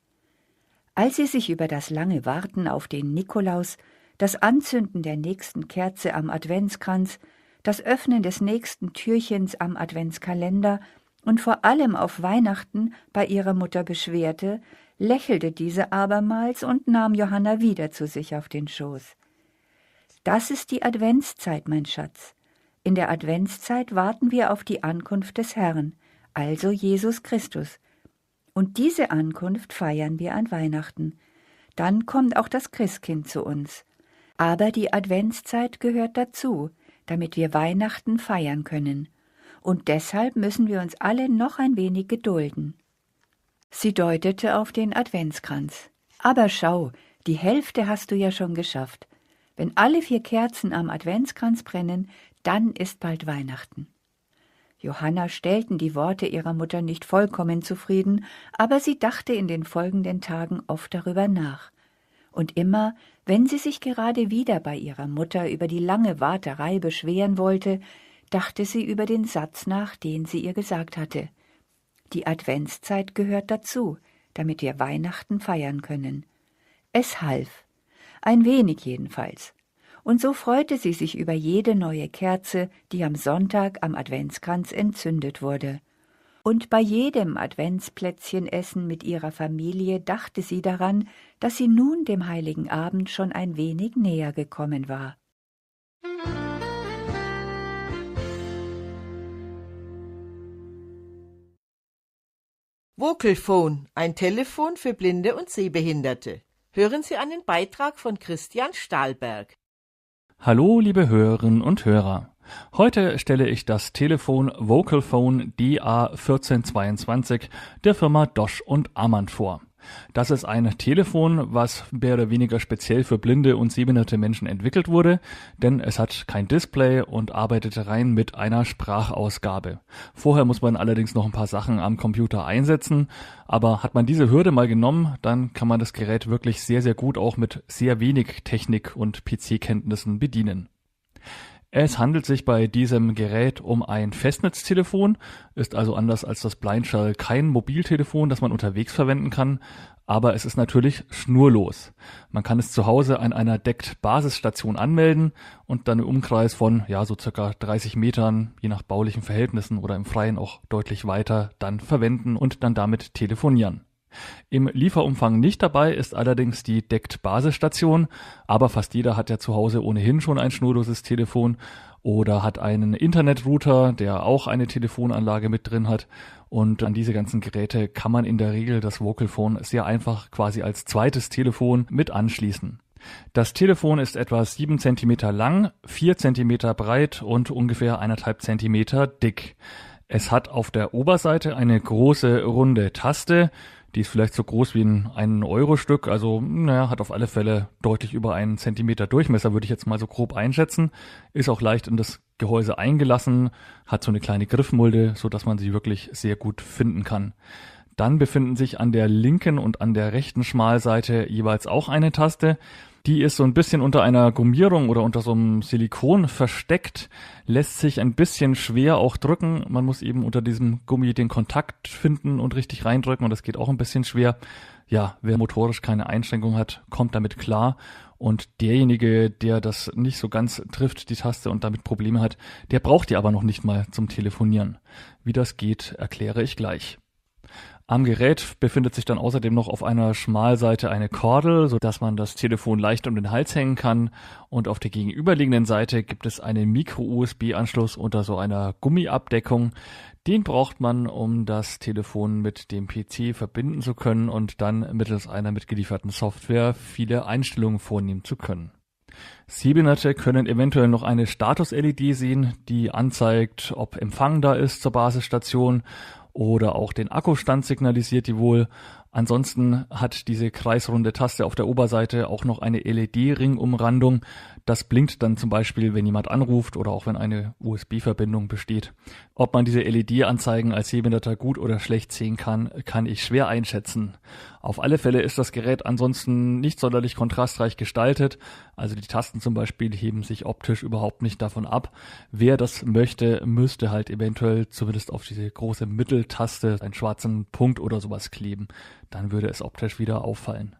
Als sie sich über das lange Warten auf den Nikolaus, das Anzünden der nächsten Kerze am Adventskranz, das Öffnen des nächsten Türchens am Adventskalender und vor allem auf Weihnachten bei ihrer Mutter beschwerte, lächelte diese abermals und nahm Johanna wieder zu sich auf den Schoß. »Das ist die Adventszeit, mein Schatz. In der Adventszeit warten wir auf die Ankunft des Herrn, also Jesus Christus. Und diese Ankunft feiern wir an Weihnachten. Dann kommt auch das Christkind zu uns. Aber die Adventszeit gehört dazu, damit wir Weihnachten feiern können. Und deshalb müssen wir uns alle noch ein wenig gedulden.« Sie deutete auf den Adventskranz. »Aber schau, die Hälfte hast du ja schon geschafft. Wenn alle 4 Kerzen am Adventskranz brennen, dann ist bald Weihnachten.« Johanna stellten die Worte ihrer Mutter nicht vollkommen zufrieden, aber sie dachte in den folgenden Tagen oft darüber nach. Und immer, wenn sie sich gerade wieder bei ihrer Mutter über die lange Warterei beschweren wollte, dachte sie über den Satz nach, den sie ihr gesagt hatte. Die Adventszeit gehört dazu, damit wir Weihnachten feiern können. Es half. Ein wenig jedenfalls. Und so freute sie sich über jede neue Kerze, die am Sonntag am Adventskranz entzündet wurde. Und bei jedem Adventsplätzchenessen mit ihrer Familie dachte sie daran, dass sie nun dem Heiligen Abend schon ein wenig näher gekommen war. Vocalphone, ein Telefon für Blinde und Sehbehinderte. Hören Sie einen Beitrag von Christian Stahlberg. Hallo, liebe Hörerinnen und Hörer. Heute stelle ich das Telefon Vocalphone DA1422 der Firma Dosch und Ammann vor. Das ist ein Telefon, was mehr oder weniger speziell für blinde und sehbehinderte Menschen entwickelt wurde, denn es hat kein Display und arbeitet rein mit einer Sprachausgabe. Vorher muss man allerdings noch ein paar Sachen am Computer einsetzen, aber hat man diese Hürde mal genommen, dann kann man das Gerät wirklich sehr, sehr gut auch mit sehr wenig Technik- und PC-Kenntnissen bedienen. Es handelt sich bei diesem Gerät um ein Festnetztelefon, ist also anders als das Blindshell kein Mobiltelefon, das man unterwegs verwenden kann, aber es ist natürlich schnurlos. Man kann es zu Hause an einer DECT-Basisstation anmelden und dann im Umkreis von so circa 30 Metern, je nach baulichen Verhältnissen oder im Freien auch deutlich weiter, dann verwenden und dann damit telefonieren. Im Lieferumfang nicht dabei ist allerdings die DECT-Basisstation, aber fast jeder hat ja zu Hause ohnehin schon ein schnurloses Telefon oder hat einen Internetrouter, der auch eine Telefonanlage mit drin hat. Und an diese ganzen Geräte kann man in der Regel das Vocalphone sehr einfach quasi als zweites Telefon mit anschließen. Das Telefon ist etwa 7 cm lang, 4 cm breit und ungefähr 1,5 cm dick. Es hat auf der Oberseite eine große runde Taste, die ist vielleicht so groß wie ein 1-Euro-Stück, also hat auf alle Fälle deutlich über 1 Zentimeter Durchmesser, würde ich jetzt mal so grob einschätzen. Ist auch leicht in das Gehäuse eingelassen, hat so eine kleine Griffmulde, so dass man sie wirklich sehr gut finden kann. Dann befinden sich an der linken und an der rechten Schmalseite jeweils auch eine Taste. Die ist so ein bisschen unter einer Gummierung oder unter so einem Silikon versteckt, lässt sich ein bisschen schwer auch drücken. Man muss eben unter diesem Gummi den Kontakt finden und richtig reindrücken und das geht auch ein bisschen schwer. Ja, wer motorisch keine Einschränkung hat, kommt damit klar. Und derjenige, der das nicht so ganz trifft, die Taste, und damit Probleme hat, der braucht die aber noch nicht mal zum Telefonieren. Wie das geht, erkläre ich gleich. Am Gerät befindet sich dann außerdem noch auf einer Schmalseite eine Kordel, sodass man das Telefon leicht um den Hals hängen kann. Und auf der gegenüberliegenden Seite gibt es einen Micro-USB-Anschluss unter so einer Gummiabdeckung. Den braucht man, um das Telefon mit dem PC verbinden zu können und dann mittels einer mitgelieferten Software viele Einstellungen vornehmen zu können. Sehbehinderte können eventuell noch eine Status-LED sehen, die anzeigt, ob Empfang da ist zur Basisstation, oder auch den Akkustand signalisiert die wohl. Ansonsten hat diese kreisrunde Taste auf der Oberseite auch noch eine LED-Ringumrandung. Das blinkt dann zum Beispiel, wenn jemand anruft oder auch wenn eine USB-Verbindung besteht. Ob man diese LED-Anzeigen als Sehbehinderter gut oder schlecht sehen kann, kann ich schwer einschätzen. Auf alle Fälle ist das Gerät ansonsten nicht sonderlich kontrastreich gestaltet. Also die Tasten zum Beispiel heben sich optisch überhaupt nicht davon ab. Wer das möchte, müsste halt eventuell zumindest auf diese große Mitteltaste einen schwarzen Punkt oder sowas kleben. Dann würde es optisch wieder auffallen.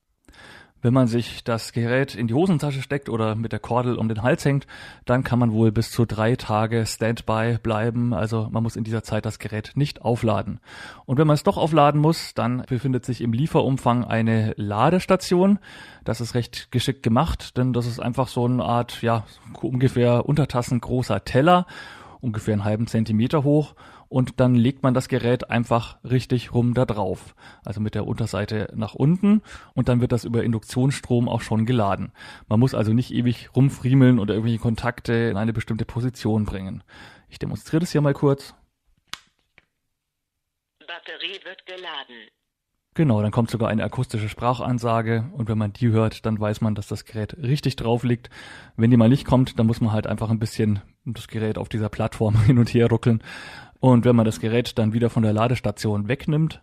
Wenn man sich das Gerät in die Hosentasche steckt oder mit der Kordel um den Hals hängt, dann kann man wohl bis zu 3 Tage Standby bleiben. Also man muss in dieser Zeit das Gerät nicht aufladen. Und wenn man es doch aufladen muss, dann befindet sich im Lieferumfang eine Ladestation. Das ist recht geschickt gemacht, denn das ist einfach so eine Art, ungefähr untertassengroßer Teller, ungefähr 0,5 Zentimeter hoch. Und dann legt man das Gerät einfach richtig rum da drauf, also mit der Unterseite nach unten, und dann wird das über Induktionsstrom auch schon geladen. Man muss also nicht ewig rumfriemeln oder irgendwelche Kontakte in eine bestimmte Position bringen. Ich demonstriere das hier mal kurz. Batterie wird geladen. Genau, dann kommt sogar eine akustische Sprachansage und wenn man die hört, dann weiß man, dass das Gerät richtig drauf liegt. Wenn die mal nicht kommt, dann muss man halt einfach ein bisschen das Gerät auf dieser Plattform hin und her ruckeln. Und wenn man das Gerät dann wieder von der Ladestation wegnimmt,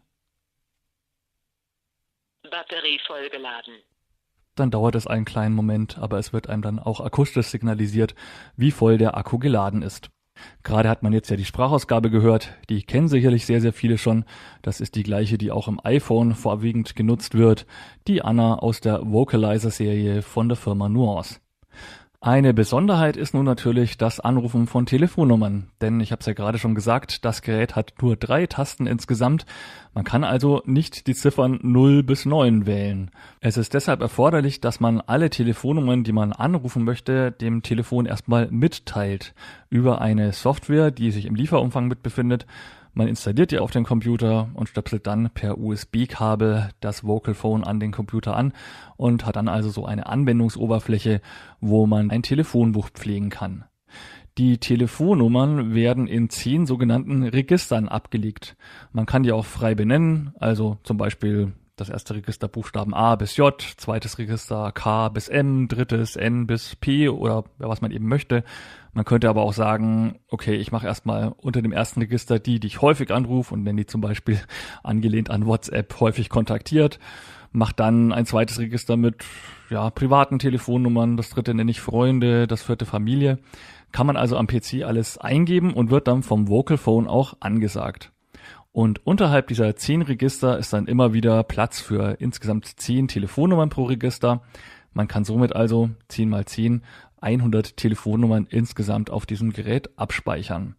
Batterie vollgeladen. Dann dauert es einen kleinen Moment, aber es wird einem dann auch akustisch signalisiert, wie voll der Akku geladen ist. Gerade hat man jetzt ja die Sprachausgabe gehört, die kennen sicherlich sehr, sehr viele schon. Das ist die gleiche, die auch im iPhone vorwiegend genutzt wird, die Anna aus der Vocalizer-Serie von der Firma Nuance. Eine Besonderheit ist nun natürlich das Anrufen von Telefonnummern, denn ich habe es ja gerade schon gesagt, das Gerät hat nur 3 Tasten insgesamt. Man kann also nicht die Ziffern 0 bis 9 wählen. Es ist deshalb erforderlich, dass man alle Telefonnummern, die man anrufen möchte, dem Telefon erstmal mitteilt über eine Software, die sich im Lieferumfang mit befindet. Man installiert die auf den Computer und stöpselt dann per USB-Kabel das Vocalphone an den Computer an und hat dann also so eine Anwendungsoberfläche, wo man ein Telefonbuch pflegen kann. Die Telefonnummern werden in 10 sogenannten Registern abgelegt. Man kann die auch frei benennen, also zum Beispiel das erste Register Buchstaben A bis J, zweites Register K bis M, drittes N bis P oder was man eben möchte. Man könnte aber auch sagen, okay, ich mache erstmal unter dem ersten Register die ich häufig anrufe und nenne die zum Beispiel angelehnt an WhatsApp häufig kontaktiert. Mach dann ein zweites Register mit privaten Telefonnummern, das dritte nenne ich Freunde, das vierte Familie. Kann man also am PC alles eingeben und wird dann vom Vocalphone auch angesagt. Und unterhalb dieser 10 Register ist dann immer wieder Platz für insgesamt 10 Telefonnummern pro Register. Man kann somit also 10 mal 10, 100 Telefonnummern insgesamt auf diesem Gerät abspeichern.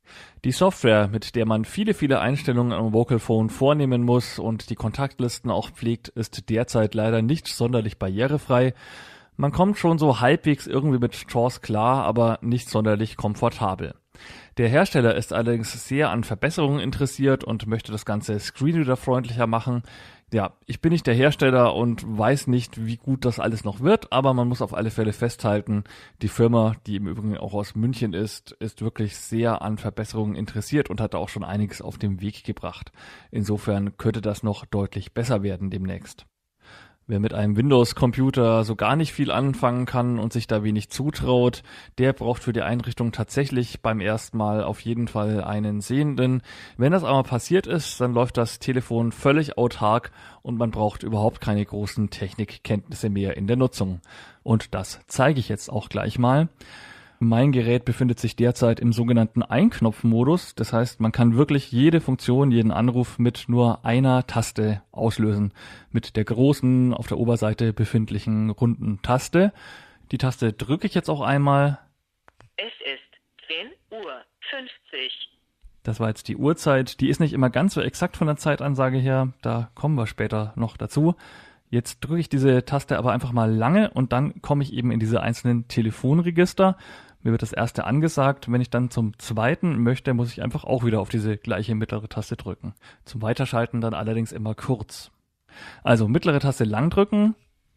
Die Software, mit der man viele Einstellungen am Vocalphone vornehmen muss und die Kontaktlisten auch pflegt, ist derzeit leider nicht sonderlich barrierefrei. Man kommt schon so halbwegs irgendwie mit JAWS klar, aber nicht sonderlich komfortabel. Der Hersteller ist allerdings sehr an Verbesserungen interessiert und möchte das Ganze screenreader-freundlicher machen. Ja, ich bin nicht der Hersteller und weiß nicht, wie gut das alles noch wird, aber man muss auf alle Fälle festhalten, die Firma, die im Übrigen auch aus München ist wirklich sehr an Verbesserungen interessiert und hat auch schon einiges auf den Weg gebracht. Insofern könnte das noch deutlich besser werden demnächst. Wer mit einem Windows-Computer so gar nicht viel anfangen kann und sich da wenig zutraut, der braucht für die Einrichtung tatsächlich beim ersten Mal auf jeden Fall einen Sehenden. Wenn das aber passiert ist, dann läuft das Telefon völlig autark und man braucht überhaupt keine großen Technikkenntnisse mehr in der Nutzung. Und das zeige ich jetzt auch gleich mal. Mein Gerät befindet sich derzeit im sogenannten Einknopfmodus. Das heißt, man kann wirklich jede Funktion, jeden Anruf mit nur einer Taste auslösen. Mit der großen, auf der Oberseite befindlichen runden Taste. Die Taste drücke ich jetzt auch einmal. Es ist 10:50 Uhr. Das war jetzt die Uhrzeit. Die ist nicht immer ganz so exakt von der Zeitansage her. Da kommen wir später noch dazu. Jetzt drücke ich diese Taste aber einfach mal lange und dann komme ich eben in diese einzelnen Telefonregister. Mir wird das erste angesagt. Wenn ich dann zum zweiten möchte, muss ich einfach auch wieder auf diese gleiche mittlere Taste drücken. Zum Weiterschalten dann allerdings immer kurz. Also mittlere Taste lang drücken.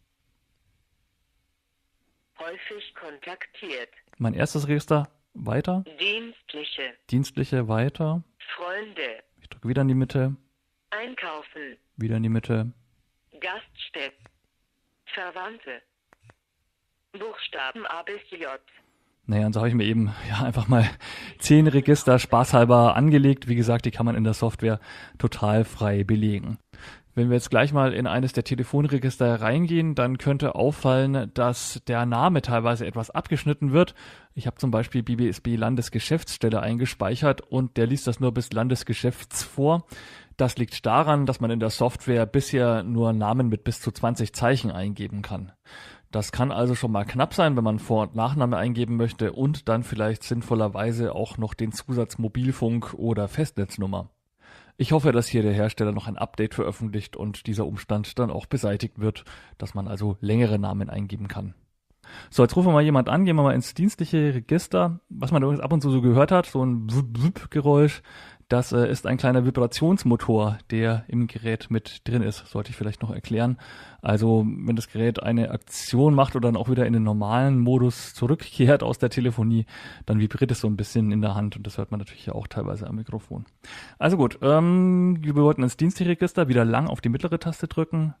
Häufig kontaktiert. Mein erstes Register weiter. Dienstliche weiter. Freunde. Ich drücke wieder in die Mitte. Einkaufen. Wieder in die Mitte. Gaststätten. Verwandte. Buchstaben A bis J. Naja, und so habe ich mir eben einfach mal 10 Register spaßhalber angelegt. Wie gesagt, die kann man in der Software total frei belegen. Wenn wir jetzt gleich mal in eines der Telefonregister reingehen, dann könnte auffallen, dass der Name teilweise etwas abgeschnitten wird. Ich habe zum Beispiel BBSB Landesgeschäftsstelle eingespeichert und der liest das nur bis Landesgeschäfts vor. Das liegt daran, dass man in der Software bisher nur Namen mit bis zu 20 Zeichen eingeben kann. Das kann also schon mal knapp sein, wenn man Vor- und Nachname eingeben möchte und dann vielleicht sinnvollerweise auch noch den Zusatz Mobilfunk oder Festnetznummer. Ich hoffe, dass hier der Hersteller noch ein Update veröffentlicht und dieser Umstand dann auch beseitigt wird, dass man also längere Namen eingeben kann. So, jetzt rufen wir mal jemand an, gehen wir mal ins dienstliche Register. Was man übrigens ab und zu so gehört hat, so ein Wupp-Wupp-Geräusch, das ist ein kleiner Vibrationsmotor, der im Gerät mit drin ist. Sollte ich vielleicht noch erklären. Also, wenn das Gerät eine Aktion macht oder dann auch wieder in den normalen Modus zurückkehrt aus der Telefonie, dann vibriert es so ein bisschen in der Hand und das hört man natürlich auch teilweise am Mikrofon. Also gut, wir wollten ins Dienstregister wieder lang auf die mittlere Taste drücken.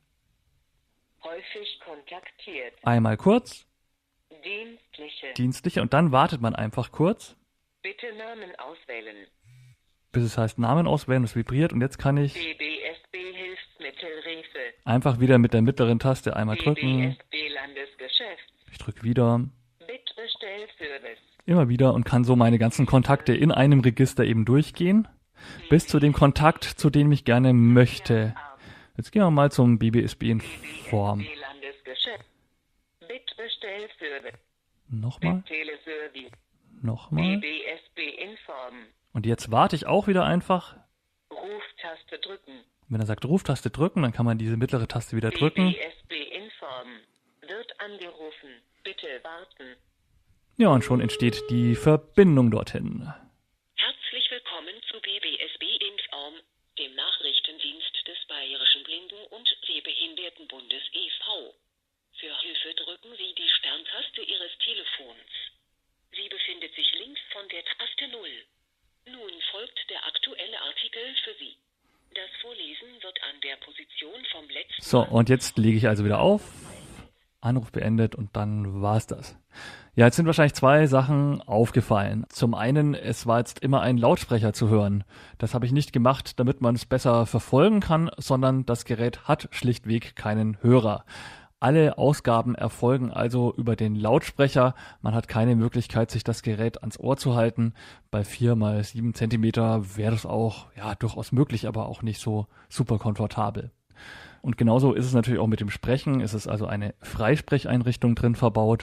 Häufig kontaktiert. Einmal kurz. Dienstliche. Dienstliche und dann wartet man einfach kurz. Bitte Namen auswählen. Bis es heißt Namen auswählen, es vibriert und jetzt kann ich BBSB Hilfsmittelrefe. einfach wieder mit der mittleren Taste einmal drücken. BBSB Landesgeschäft. Ich drücke wieder. Bitbestellservice. Immer wieder und kann so meine ganzen Kontakte in einem Register eben durchgehen. Bis zu dem Kontakt, zu dem ich gerne möchte. Jetzt gehen wir mal zum BBSB Inform. BBSB Landesgeschäft. Bitbestellservice. Nochmal. Bitteleservice. Nochmal. BBSB Inform. Und jetzt warte ich auch wieder einfach. Ruftaste drücken. Wenn er sagt Ruftaste drücken, dann kann man diese mittlere Taste wieder drücken. BBSB Inform. Wird angerufen. Bitte warten. Ja, und schon entsteht die Verbindung dorthin. Herzlich willkommen zu BBSB Inform, dem Nachrichtendienst des Bayerischen Blinden- und Sehbehindertenbundes e.V. Für Hilfe drücken Sie die Sterntaste Ihres Telefons. Sie befindet sich links von der Taste 0. Nun folgt der aktuelle Artikel für Sie. Das Vorlesen wird an der Position vom letzten... So, und jetzt lege ich also wieder auf. Anruf beendet und dann war's das. Ja, jetzt sind wahrscheinlich 2 Sachen aufgefallen. Zum einen, es war jetzt immer ein Lautsprecher zu hören. Das habe ich nicht gemacht, damit man es besser verfolgen kann, sondern das Gerät hat schlichtweg keinen Hörer. Alle Ausgaben erfolgen also über den Lautsprecher. Man hat keine Möglichkeit, sich das Gerät ans Ohr zu halten. Bei 4x7 Zentimeter wäre das auch durchaus möglich, aber auch nicht so super komfortabel. Und genauso ist es natürlich auch mit dem Sprechen. Es ist also eine Freisprecheinrichtung drin verbaut.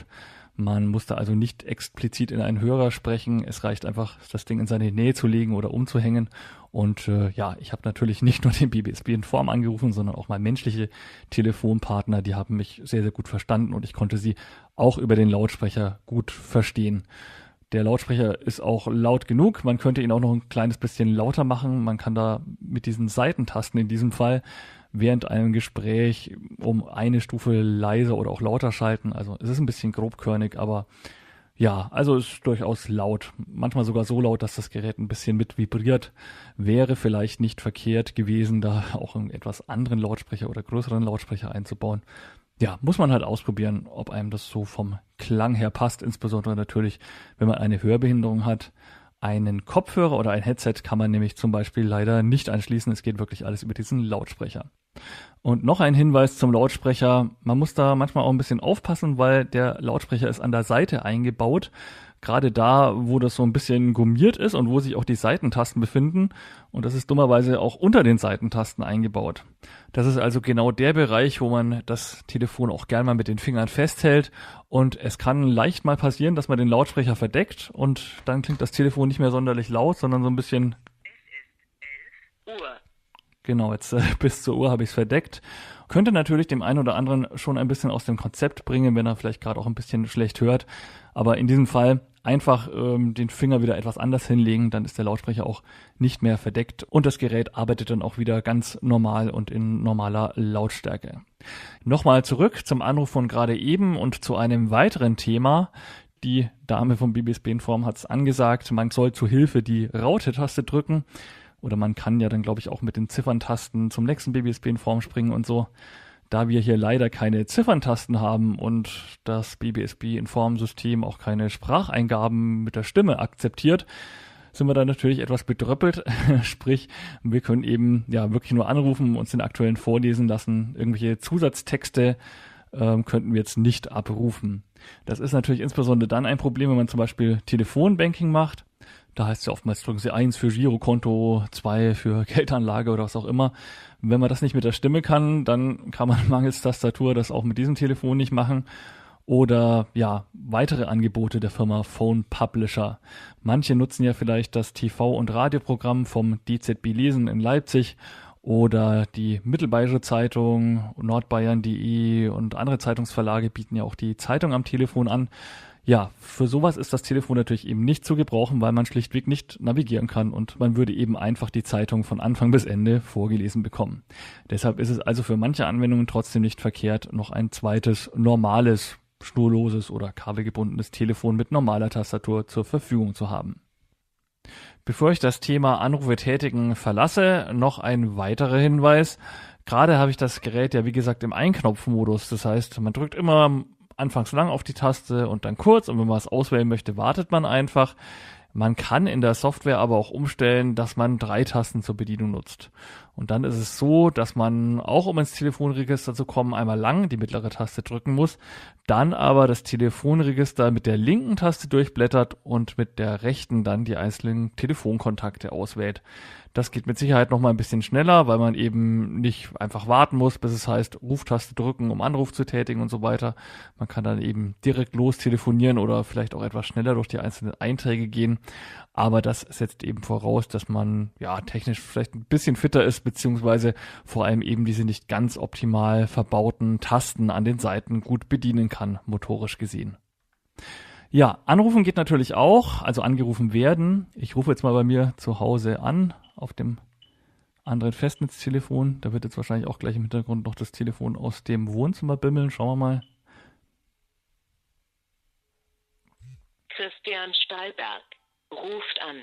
Man muss da also nicht explizit in einen Hörer sprechen. Es reicht einfach, das Ding in seine Nähe zu legen oder umzuhängen. Und ich habe natürlich nicht nur den BBSB Inform angerufen, sondern auch mal menschliche Telefonpartner. Die haben mich sehr, sehr gut verstanden und ich konnte sie auch über den Lautsprecher gut verstehen. Der Lautsprecher ist auch laut genug. Man könnte ihn auch noch ein kleines bisschen lauter machen. Man kann da mit diesen Seitentasten in diesem Fall während einem Gespräch um eine Stufe leiser oder auch lauter schalten. Also es ist ein bisschen grobkörnig, aber ja, also ist durchaus laut. Manchmal sogar so laut, dass das Gerät ein bisschen mit vibriert. Wäre vielleicht nicht verkehrt gewesen, da auch einen etwas anderen Lautsprecher oder größeren Lautsprecher einzubauen. Ja, muss man halt ausprobieren, ob einem das so vom Klang her passt. Insbesondere natürlich, wenn man eine Hörbehinderung hat. Einen Kopfhörer oder ein Headset kann man nämlich zum Beispiel leider nicht anschließen. Es geht wirklich alles über diesen Lautsprecher. Und noch ein Hinweis zum Lautsprecher. Man muss da manchmal auch ein bisschen aufpassen, weil der Lautsprecher ist an der Seite eingebaut. Gerade da, wo das so ein bisschen gummiert ist und wo sich auch die Seitentasten befinden. Und das ist dummerweise auch unter den Seitentasten eingebaut. Das ist also genau der Bereich, wo man das Telefon auch gern mal mit den Fingern festhält. Und es kann leicht mal passieren, dass man den Lautsprecher verdeckt und dann klingt das Telefon nicht mehr sonderlich laut, sondern so ein bisschen... Es ist 11 Uhr. Genau, jetzt bis zur Uhr habe ich es verdeckt. Könnte natürlich dem einen oder anderen schon ein bisschen aus dem Konzept bringen, wenn er vielleicht gerade auch ein bisschen schlecht hört. Aber in diesem Fall einfach den Finger wieder etwas anders hinlegen, dann ist der Lautsprecher auch nicht mehr verdeckt und das Gerät arbeitet dann auch wieder ganz normal und in normaler Lautstärke. Nochmal zurück zum Anruf von gerade eben und zu einem weiteren Thema. Die Dame vom BBSB Inform hat es angesagt, man soll zu Hilfe die Raute-Taste drücken. Oder man kann ja dann, glaube ich, auch mit den Zifferntasten zum nächsten BBSB Inform springen und so. Da wir hier leider keine Zifferntasten haben und das BBSB Inform System auch keine Spracheingaben mit der Stimme akzeptiert, sind wir da natürlich etwas bedröppelt. Sprich, wir können eben ja wirklich nur anrufen, uns den aktuellen vorlesen lassen. Irgendwelche Zusatztexte könnten wir jetzt nicht abrufen. Das ist natürlich insbesondere dann ein Problem, wenn man zum Beispiel Telefonbanking macht. Da heißt es ja oftmals, drücken Sie 1 für Girokonto, 2 für Geldanlage oder was auch immer. Wenn man das nicht mit der Stimme kann, dann kann man mangels Tastatur das auch mit diesem Telefon nicht machen. Oder ja, weitere Angebote der Firma Phone Publisher. Manche nutzen ja vielleicht das TV- und Radioprogramm vom DZB Lesen in Leipzig oder die Mittelbayerische Zeitung, nordbayern.de und andere Zeitungsverlage bieten ja auch die Zeitung am Telefon an. Ja, für sowas ist das Telefon natürlich eben nicht zu gebrauchen, weil man schlichtweg nicht navigieren kann und man würde eben einfach die Zeitung von Anfang bis Ende vorgelesen bekommen. Deshalb ist es also für manche Anwendungen trotzdem nicht verkehrt, noch ein zweites normales, schnurloses oder kabelgebundenes Telefon mit normaler Tastatur zur Verfügung zu haben. Bevor ich das Thema Anrufe tätigen verlasse, noch ein weiterer Hinweis. Gerade habe ich das Gerät ja wie gesagt im Einknopfmodus, das heißt, man drückt immer anfangs lang auf die Taste und dann kurz und wenn man es auswählen möchte, wartet man einfach. Man kann in der Software aber auch umstellen, dass man 3 Tasten zur Bedienung nutzt. Und dann ist es so, dass man auch, um ins Telefonregister zu kommen, einmal lang die mittlere Taste drücken muss, dann aber das Telefonregister mit der linken Taste durchblättert und mit der rechten dann die einzelnen Telefonkontakte auswählt. Das geht mit Sicherheit noch mal ein bisschen schneller, weil man eben nicht einfach warten muss, bis es heißt, Ruftaste drücken, um Anruf zu tätigen und so weiter. Man kann dann eben direkt los telefonieren oder vielleicht auch etwas schneller durch die einzelnen Einträge gehen. Aber das setzt eben voraus, dass man ja technisch vielleicht ein bisschen fitter ist, beziehungsweise vor allem eben diese nicht ganz optimal verbauten Tasten an den Seiten gut bedienen kann, motorisch gesehen. Ja, anrufen geht natürlich auch, also angerufen werden. Ich rufe jetzt mal bei mir zu Hause an, auf dem anderen Festnetztelefon. Da wird jetzt wahrscheinlich auch gleich im Hintergrund noch das Telefon aus dem Wohnzimmer bimmeln. Schauen wir mal. Christian Stahlberg ruft an.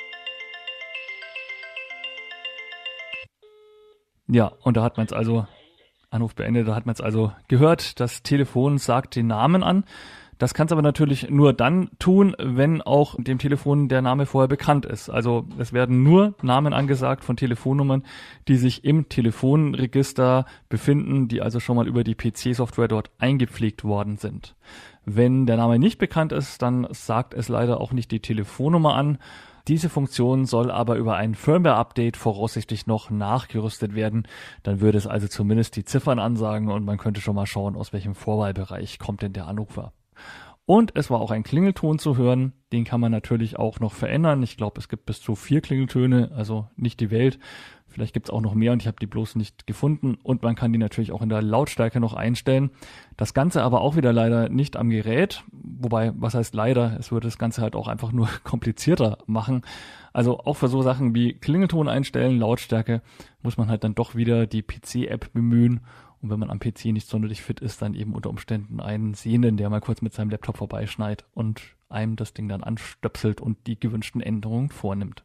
Ja, und da hat man es also, Anruf beendet, da hat man es also gehört. Das Telefon sagt den Namen an. Das kann es aber natürlich nur dann tun, wenn auch dem Telefon der Name vorher bekannt ist. Also es werden nur Namen angesagt von Telefonnummern, die sich im Telefonregister befinden, die also schon mal über die PC-Software dort eingepflegt worden sind. Wenn der Name nicht bekannt ist, dann sagt es leider auch nicht die Telefonnummer an. Diese Funktion soll aber über ein Firmware-Update voraussichtlich noch nachgerüstet werden. Dann würde es also zumindest die Ziffern ansagen und man könnte schon mal schauen, aus welchem Vorwahlbereich kommt denn der Anrufer. Und es war auch ein Klingelton zu hören, den kann man natürlich auch noch verändern. Ich glaube, es gibt bis zu 4 Klingeltöne, also nicht die Welt. Vielleicht gibt es auch noch mehr und ich habe die bloß nicht gefunden. Und man kann die natürlich auch in der Lautstärke noch einstellen. Das Ganze aber auch wieder leider nicht am Gerät. Wobei, was heißt leider? Es würde das Ganze halt auch einfach nur komplizierter machen. Also auch für so Sachen wie Klingelton einstellen, Lautstärke, muss man halt dann doch wieder die PC-App bemühen. Und wenn man am PC nicht sonderlich fit ist, dann eben unter Umständen einen Sehenden, der mal kurz mit seinem Laptop vorbeischneit und einem das Ding dann anstöpselt und die gewünschten Änderungen vornimmt.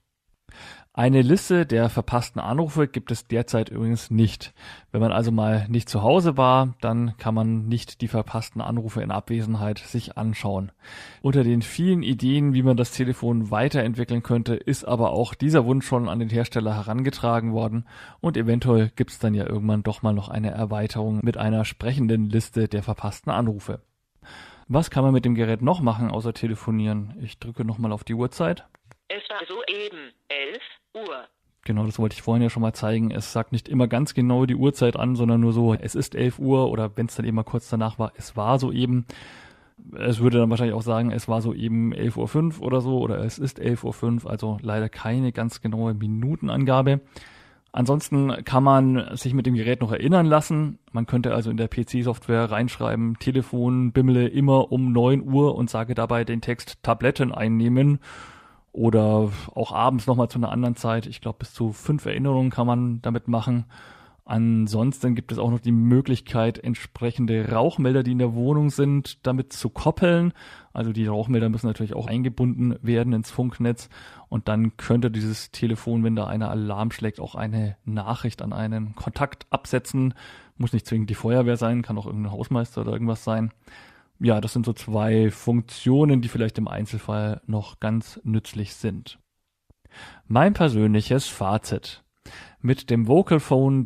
Eine Liste der verpassten Anrufe gibt es derzeit übrigens nicht. Wenn man also mal nicht zu Hause war, dann kann man nicht die verpassten Anrufe in Abwesenheit sich anschauen. Unter den vielen Ideen, wie man das Telefon weiterentwickeln könnte, ist aber auch dieser Wunsch schon an den Hersteller herangetragen worden und eventuell gibt es dann ja irgendwann doch mal noch eine Erweiterung mit einer sprechenden Liste der verpassten Anrufe. Was kann man mit dem Gerät noch machen, außer telefonieren? Ich drücke nochmal auf die Uhrzeit. Es war soeben 11 Uhr. Genau, das wollte ich vorhin ja schon mal zeigen. Es sagt nicht immer ganz genau die Uhrzeit an, sondern nur so, es ist 11 Uhr oder wenn es dann eben mal kurz danach war, es war soeben. Es würde dann wahrscheinlich auch sagen, es war soeben 11.05 Uhr oder so oder es ist 11.05 Uhr, also leider keine ganz genaue Minutenangabe. Ansonsten kann man sich mit dem Gerät noch erinnern lassen. Man könnte also in der PC-Software reinschreiben, Telefon bimmele immer um 9 Uhr und sage dabei den Text Tabletten einnehmen. Oder auch abends nochmal zu einer anderen Zeit. Ich glaube, bis zu 5 Erinnerungen kann man damit machen. Ansonsten gibt es auch noch die Möglichkeit, entsprechende Rauchmelder, die in der Wohnung sind, damit zu koppeln. Also die Rauchmelder müssen natürlich auch eingebunden werden ins Funknetz. Und dann könnte dieses Telefon, wenn da einer Alarm schlägt, auch eine Nachricht an einen Kontakt absetzen. Muss nicht zwingend die Feuerwehr sein, kann auch irgendein Hausmeister oder irgendwas sein. Ja, das sind so 2 Funktionen, die vielleicht im Einzelfall noch ganz nützlich sind. Mein persönliches Fazit. Mit dem Vocalphone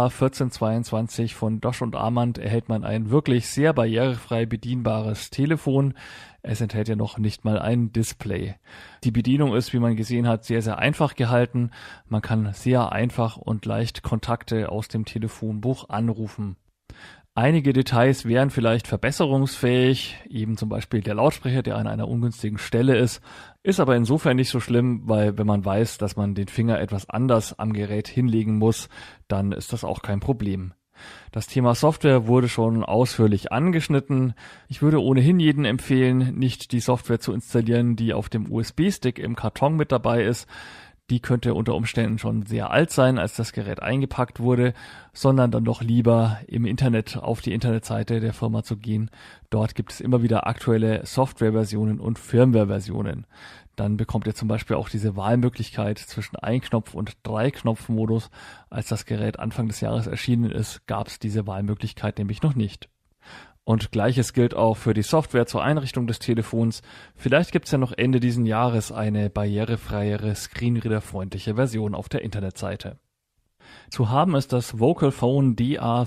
DA1422 von Dosch und Amand erhält man ein wirklich sehr barrierefrei bedienbares Telefon. Es enthält ja noch nicht mal ein Display. Die Bedienung ist, wie man gesehen hat, sehr, sehr einfach gehalten. Man kann sehr einfach und leicht Kontakte aus dem Telefonbuch anrufen. Einige Details wären vielleicht verbesserungsfähig, eben zum Beispiel der Lautsprecher, der an einer ungünstigen Stelle ist aber insofern nicht so schlimm, weil wenn man weiß, dass man den Finger etwas anders am Gerät hinlegen muss, dann ist das auch kein Problem. Das Thema Software wurde schon ausführlich angeschnitten. Ich würde ohnehin jedem empfehlen, nicht die Software zu installieren, die auf dem USB-Stick im Karton mit dabei ist. Die könnte unter Umständen schon sehr alt sein, als das Gerät eingepackt wurde, sondern dann doch lieber im Internet auf die Internetseite der Firma zu gehen. Dort gibt es immer wieder aktuelle Softwareversionen und Firmwareversionen. Dann bekommt ihr zum Beispiel auch diese Wahlmöglichkeit zwischen Ein-Knopf- und 3-Knopf-Modus. Als das Gerät Anfang des Jahres erschienen ist, gab es diese Wahlmöglichkeit nämlich noch nicht. Und Gleiches gilt auch für die Software zur Einrichtung des Telefons. Vielleicht gibt es ja noch Ende diesen Jahres eine barrierefreiere, screenreader-freundliche Version auf der Internetseite. Zu haben ist das Vocalphone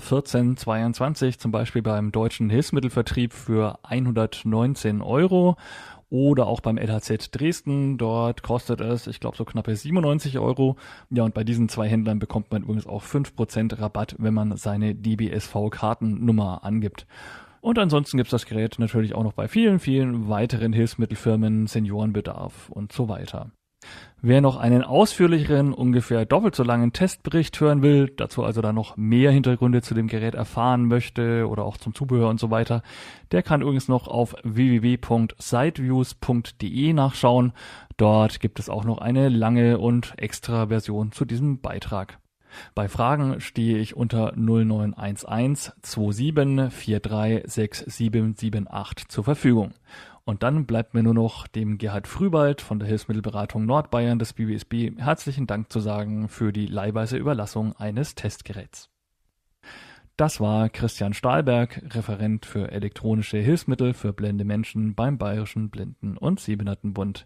DA1422 zum Beispiel beim Deutschen Hilfsmittelvertrieb für 119 € oder auch beim LHZ Dresden. Dort kostet es, ich glaube, so knappe 97 €. Ja, und bei diesen 2 Händlern bekommt man übrigens auch 5% Rabatt, wenn man seine DBSV-Kartennummer angibt. Und ansonsten gibt es das Gerät natürlich auch noch bei vielen, vielen weiteren Hilfsmittelfirmen, Seniorenbedarf und so weiter. Wer noch einen ausführlicheren, ungefähr doppelt so langen Testbericht hören will, dazu also dann noch mehr Hintergründe zu dem Gerät erfahren möchte oder auch zum Zubehör und so weiter, der kann übrigens noch auf www.sideviews.de nachschauen. Dort gibt es auch noch eine lange und extra Version zu diesem Beitrag. Bei Fragen stehe ich unter 0911 27 43 6778 zur Verfügung. Und dann bleibt mir nur noch dem Gerhard Frühbald von der Hilfsmittelberatung Nordbayern des BBSB herzlichen Dank zu sagen für die leihweise Überlassung eines Testgeräts. Das war Christian Stahlberg, Referent für elektronische Hilfsmittel für blinde Menschen beim Bayerischen Blinden- und Sehbehindertenbund.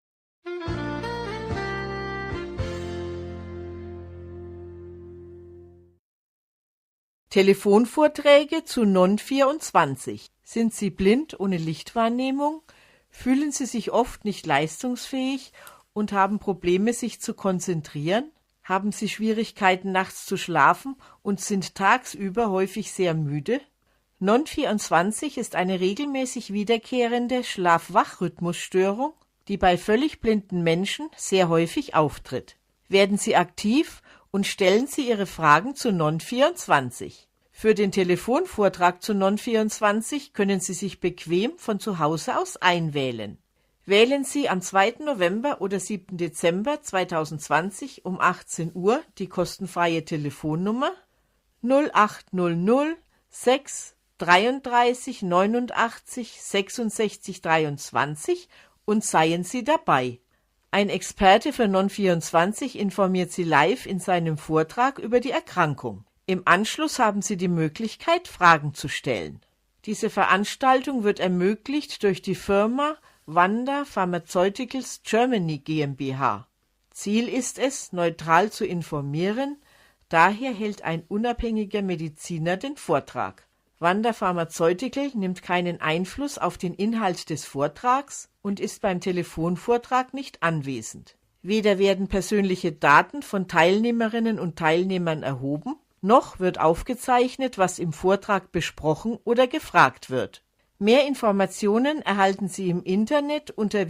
Telefonvorträge zu Non 24. Sind Sie blind ohne Lichtwahrnehmung? Fühlen Sie sich oft nicht leistungsfähig und haben Probleme, sich zu konzentrieren? Haben Sie Schwierigkeiten, nachts zu schlafen und sind tagsüber häufig sehr müde? Non-24 ist eine regelmäßig wiederkehrende Schlaf-Wach-Rhythmusstörung, die bei völlig blinden Menschen sehr häufig auftritt. Werden Sie aktiv und stellen Sie Ihre Fragen zu Non-24. Für den Telefonvortrag zu Non-24 können Sie sich bequem von zu Hause aus einwählen. Wählen Sie am 2. November oder 7. Dezember 2020 um 18 Uhr die kostenfreie Telefonnummer 0800 6 33 89 66 23 und seien Sie dabei. Ein Experte für Non-24 informiert Sie live in seinem Vortrag über die Erkrankung. Im Anschluss haben Sie die Möglichkeit, Fragen zu stellen. Diese Veranstaltung wird ermöglicht durch die Firma Vanda Pharmaceuticals Germany GmbH. Ziel ist es, neutral zu informieren, daher hält ein unabhängiger Mediziner den Vortrag. Vanda Pharmaceutical nimmt keinen Einfluss auf den Inhalt des Vortrags und ist beim Telefonvortrag nicht anwesend. Weder werden persönliche Daten von Teilnehmerinnen und Teilnehmern erhoben, noch wird aufgezeichnet, was im Vortrag besprochen oder gefragt wird. Mehr Informationen erhalten Sie im Internet unter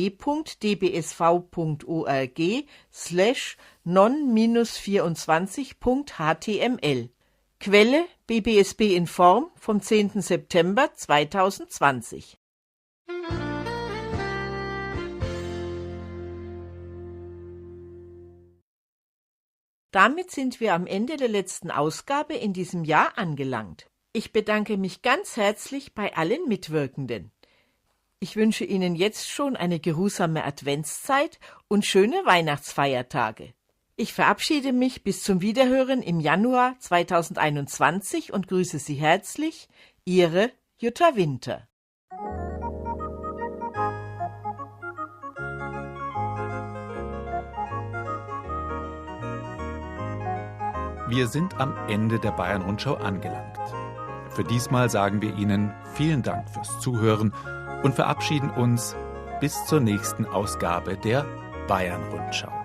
www.dbsv.org/non-24.html. Quelle BBSB Inform vom 10. September 2020. Damit sind wir am Ende der letzten Ausgabe in diesem Jahr angelangt. Ich bedanke mich ganz herzlich bei allen Mitwirkenden. Ich wünsche Ihnen jetzt schon eine geruhsame Adventszeit und schöne Weihnachtsfeiertage. Ich verabschiede mich bis zum Wiederhören im Januar 2021 und grüße Sie herzlich, Ihre Jutta Winter. Wir sind am Ende der Bayern-Rundschau angelangt. Für diesmal sagen wir Ihnen vielen Dank fürs Zuhören und verabschieden uns bis zur nächsten Ausgabe der Bayern-Rundschau.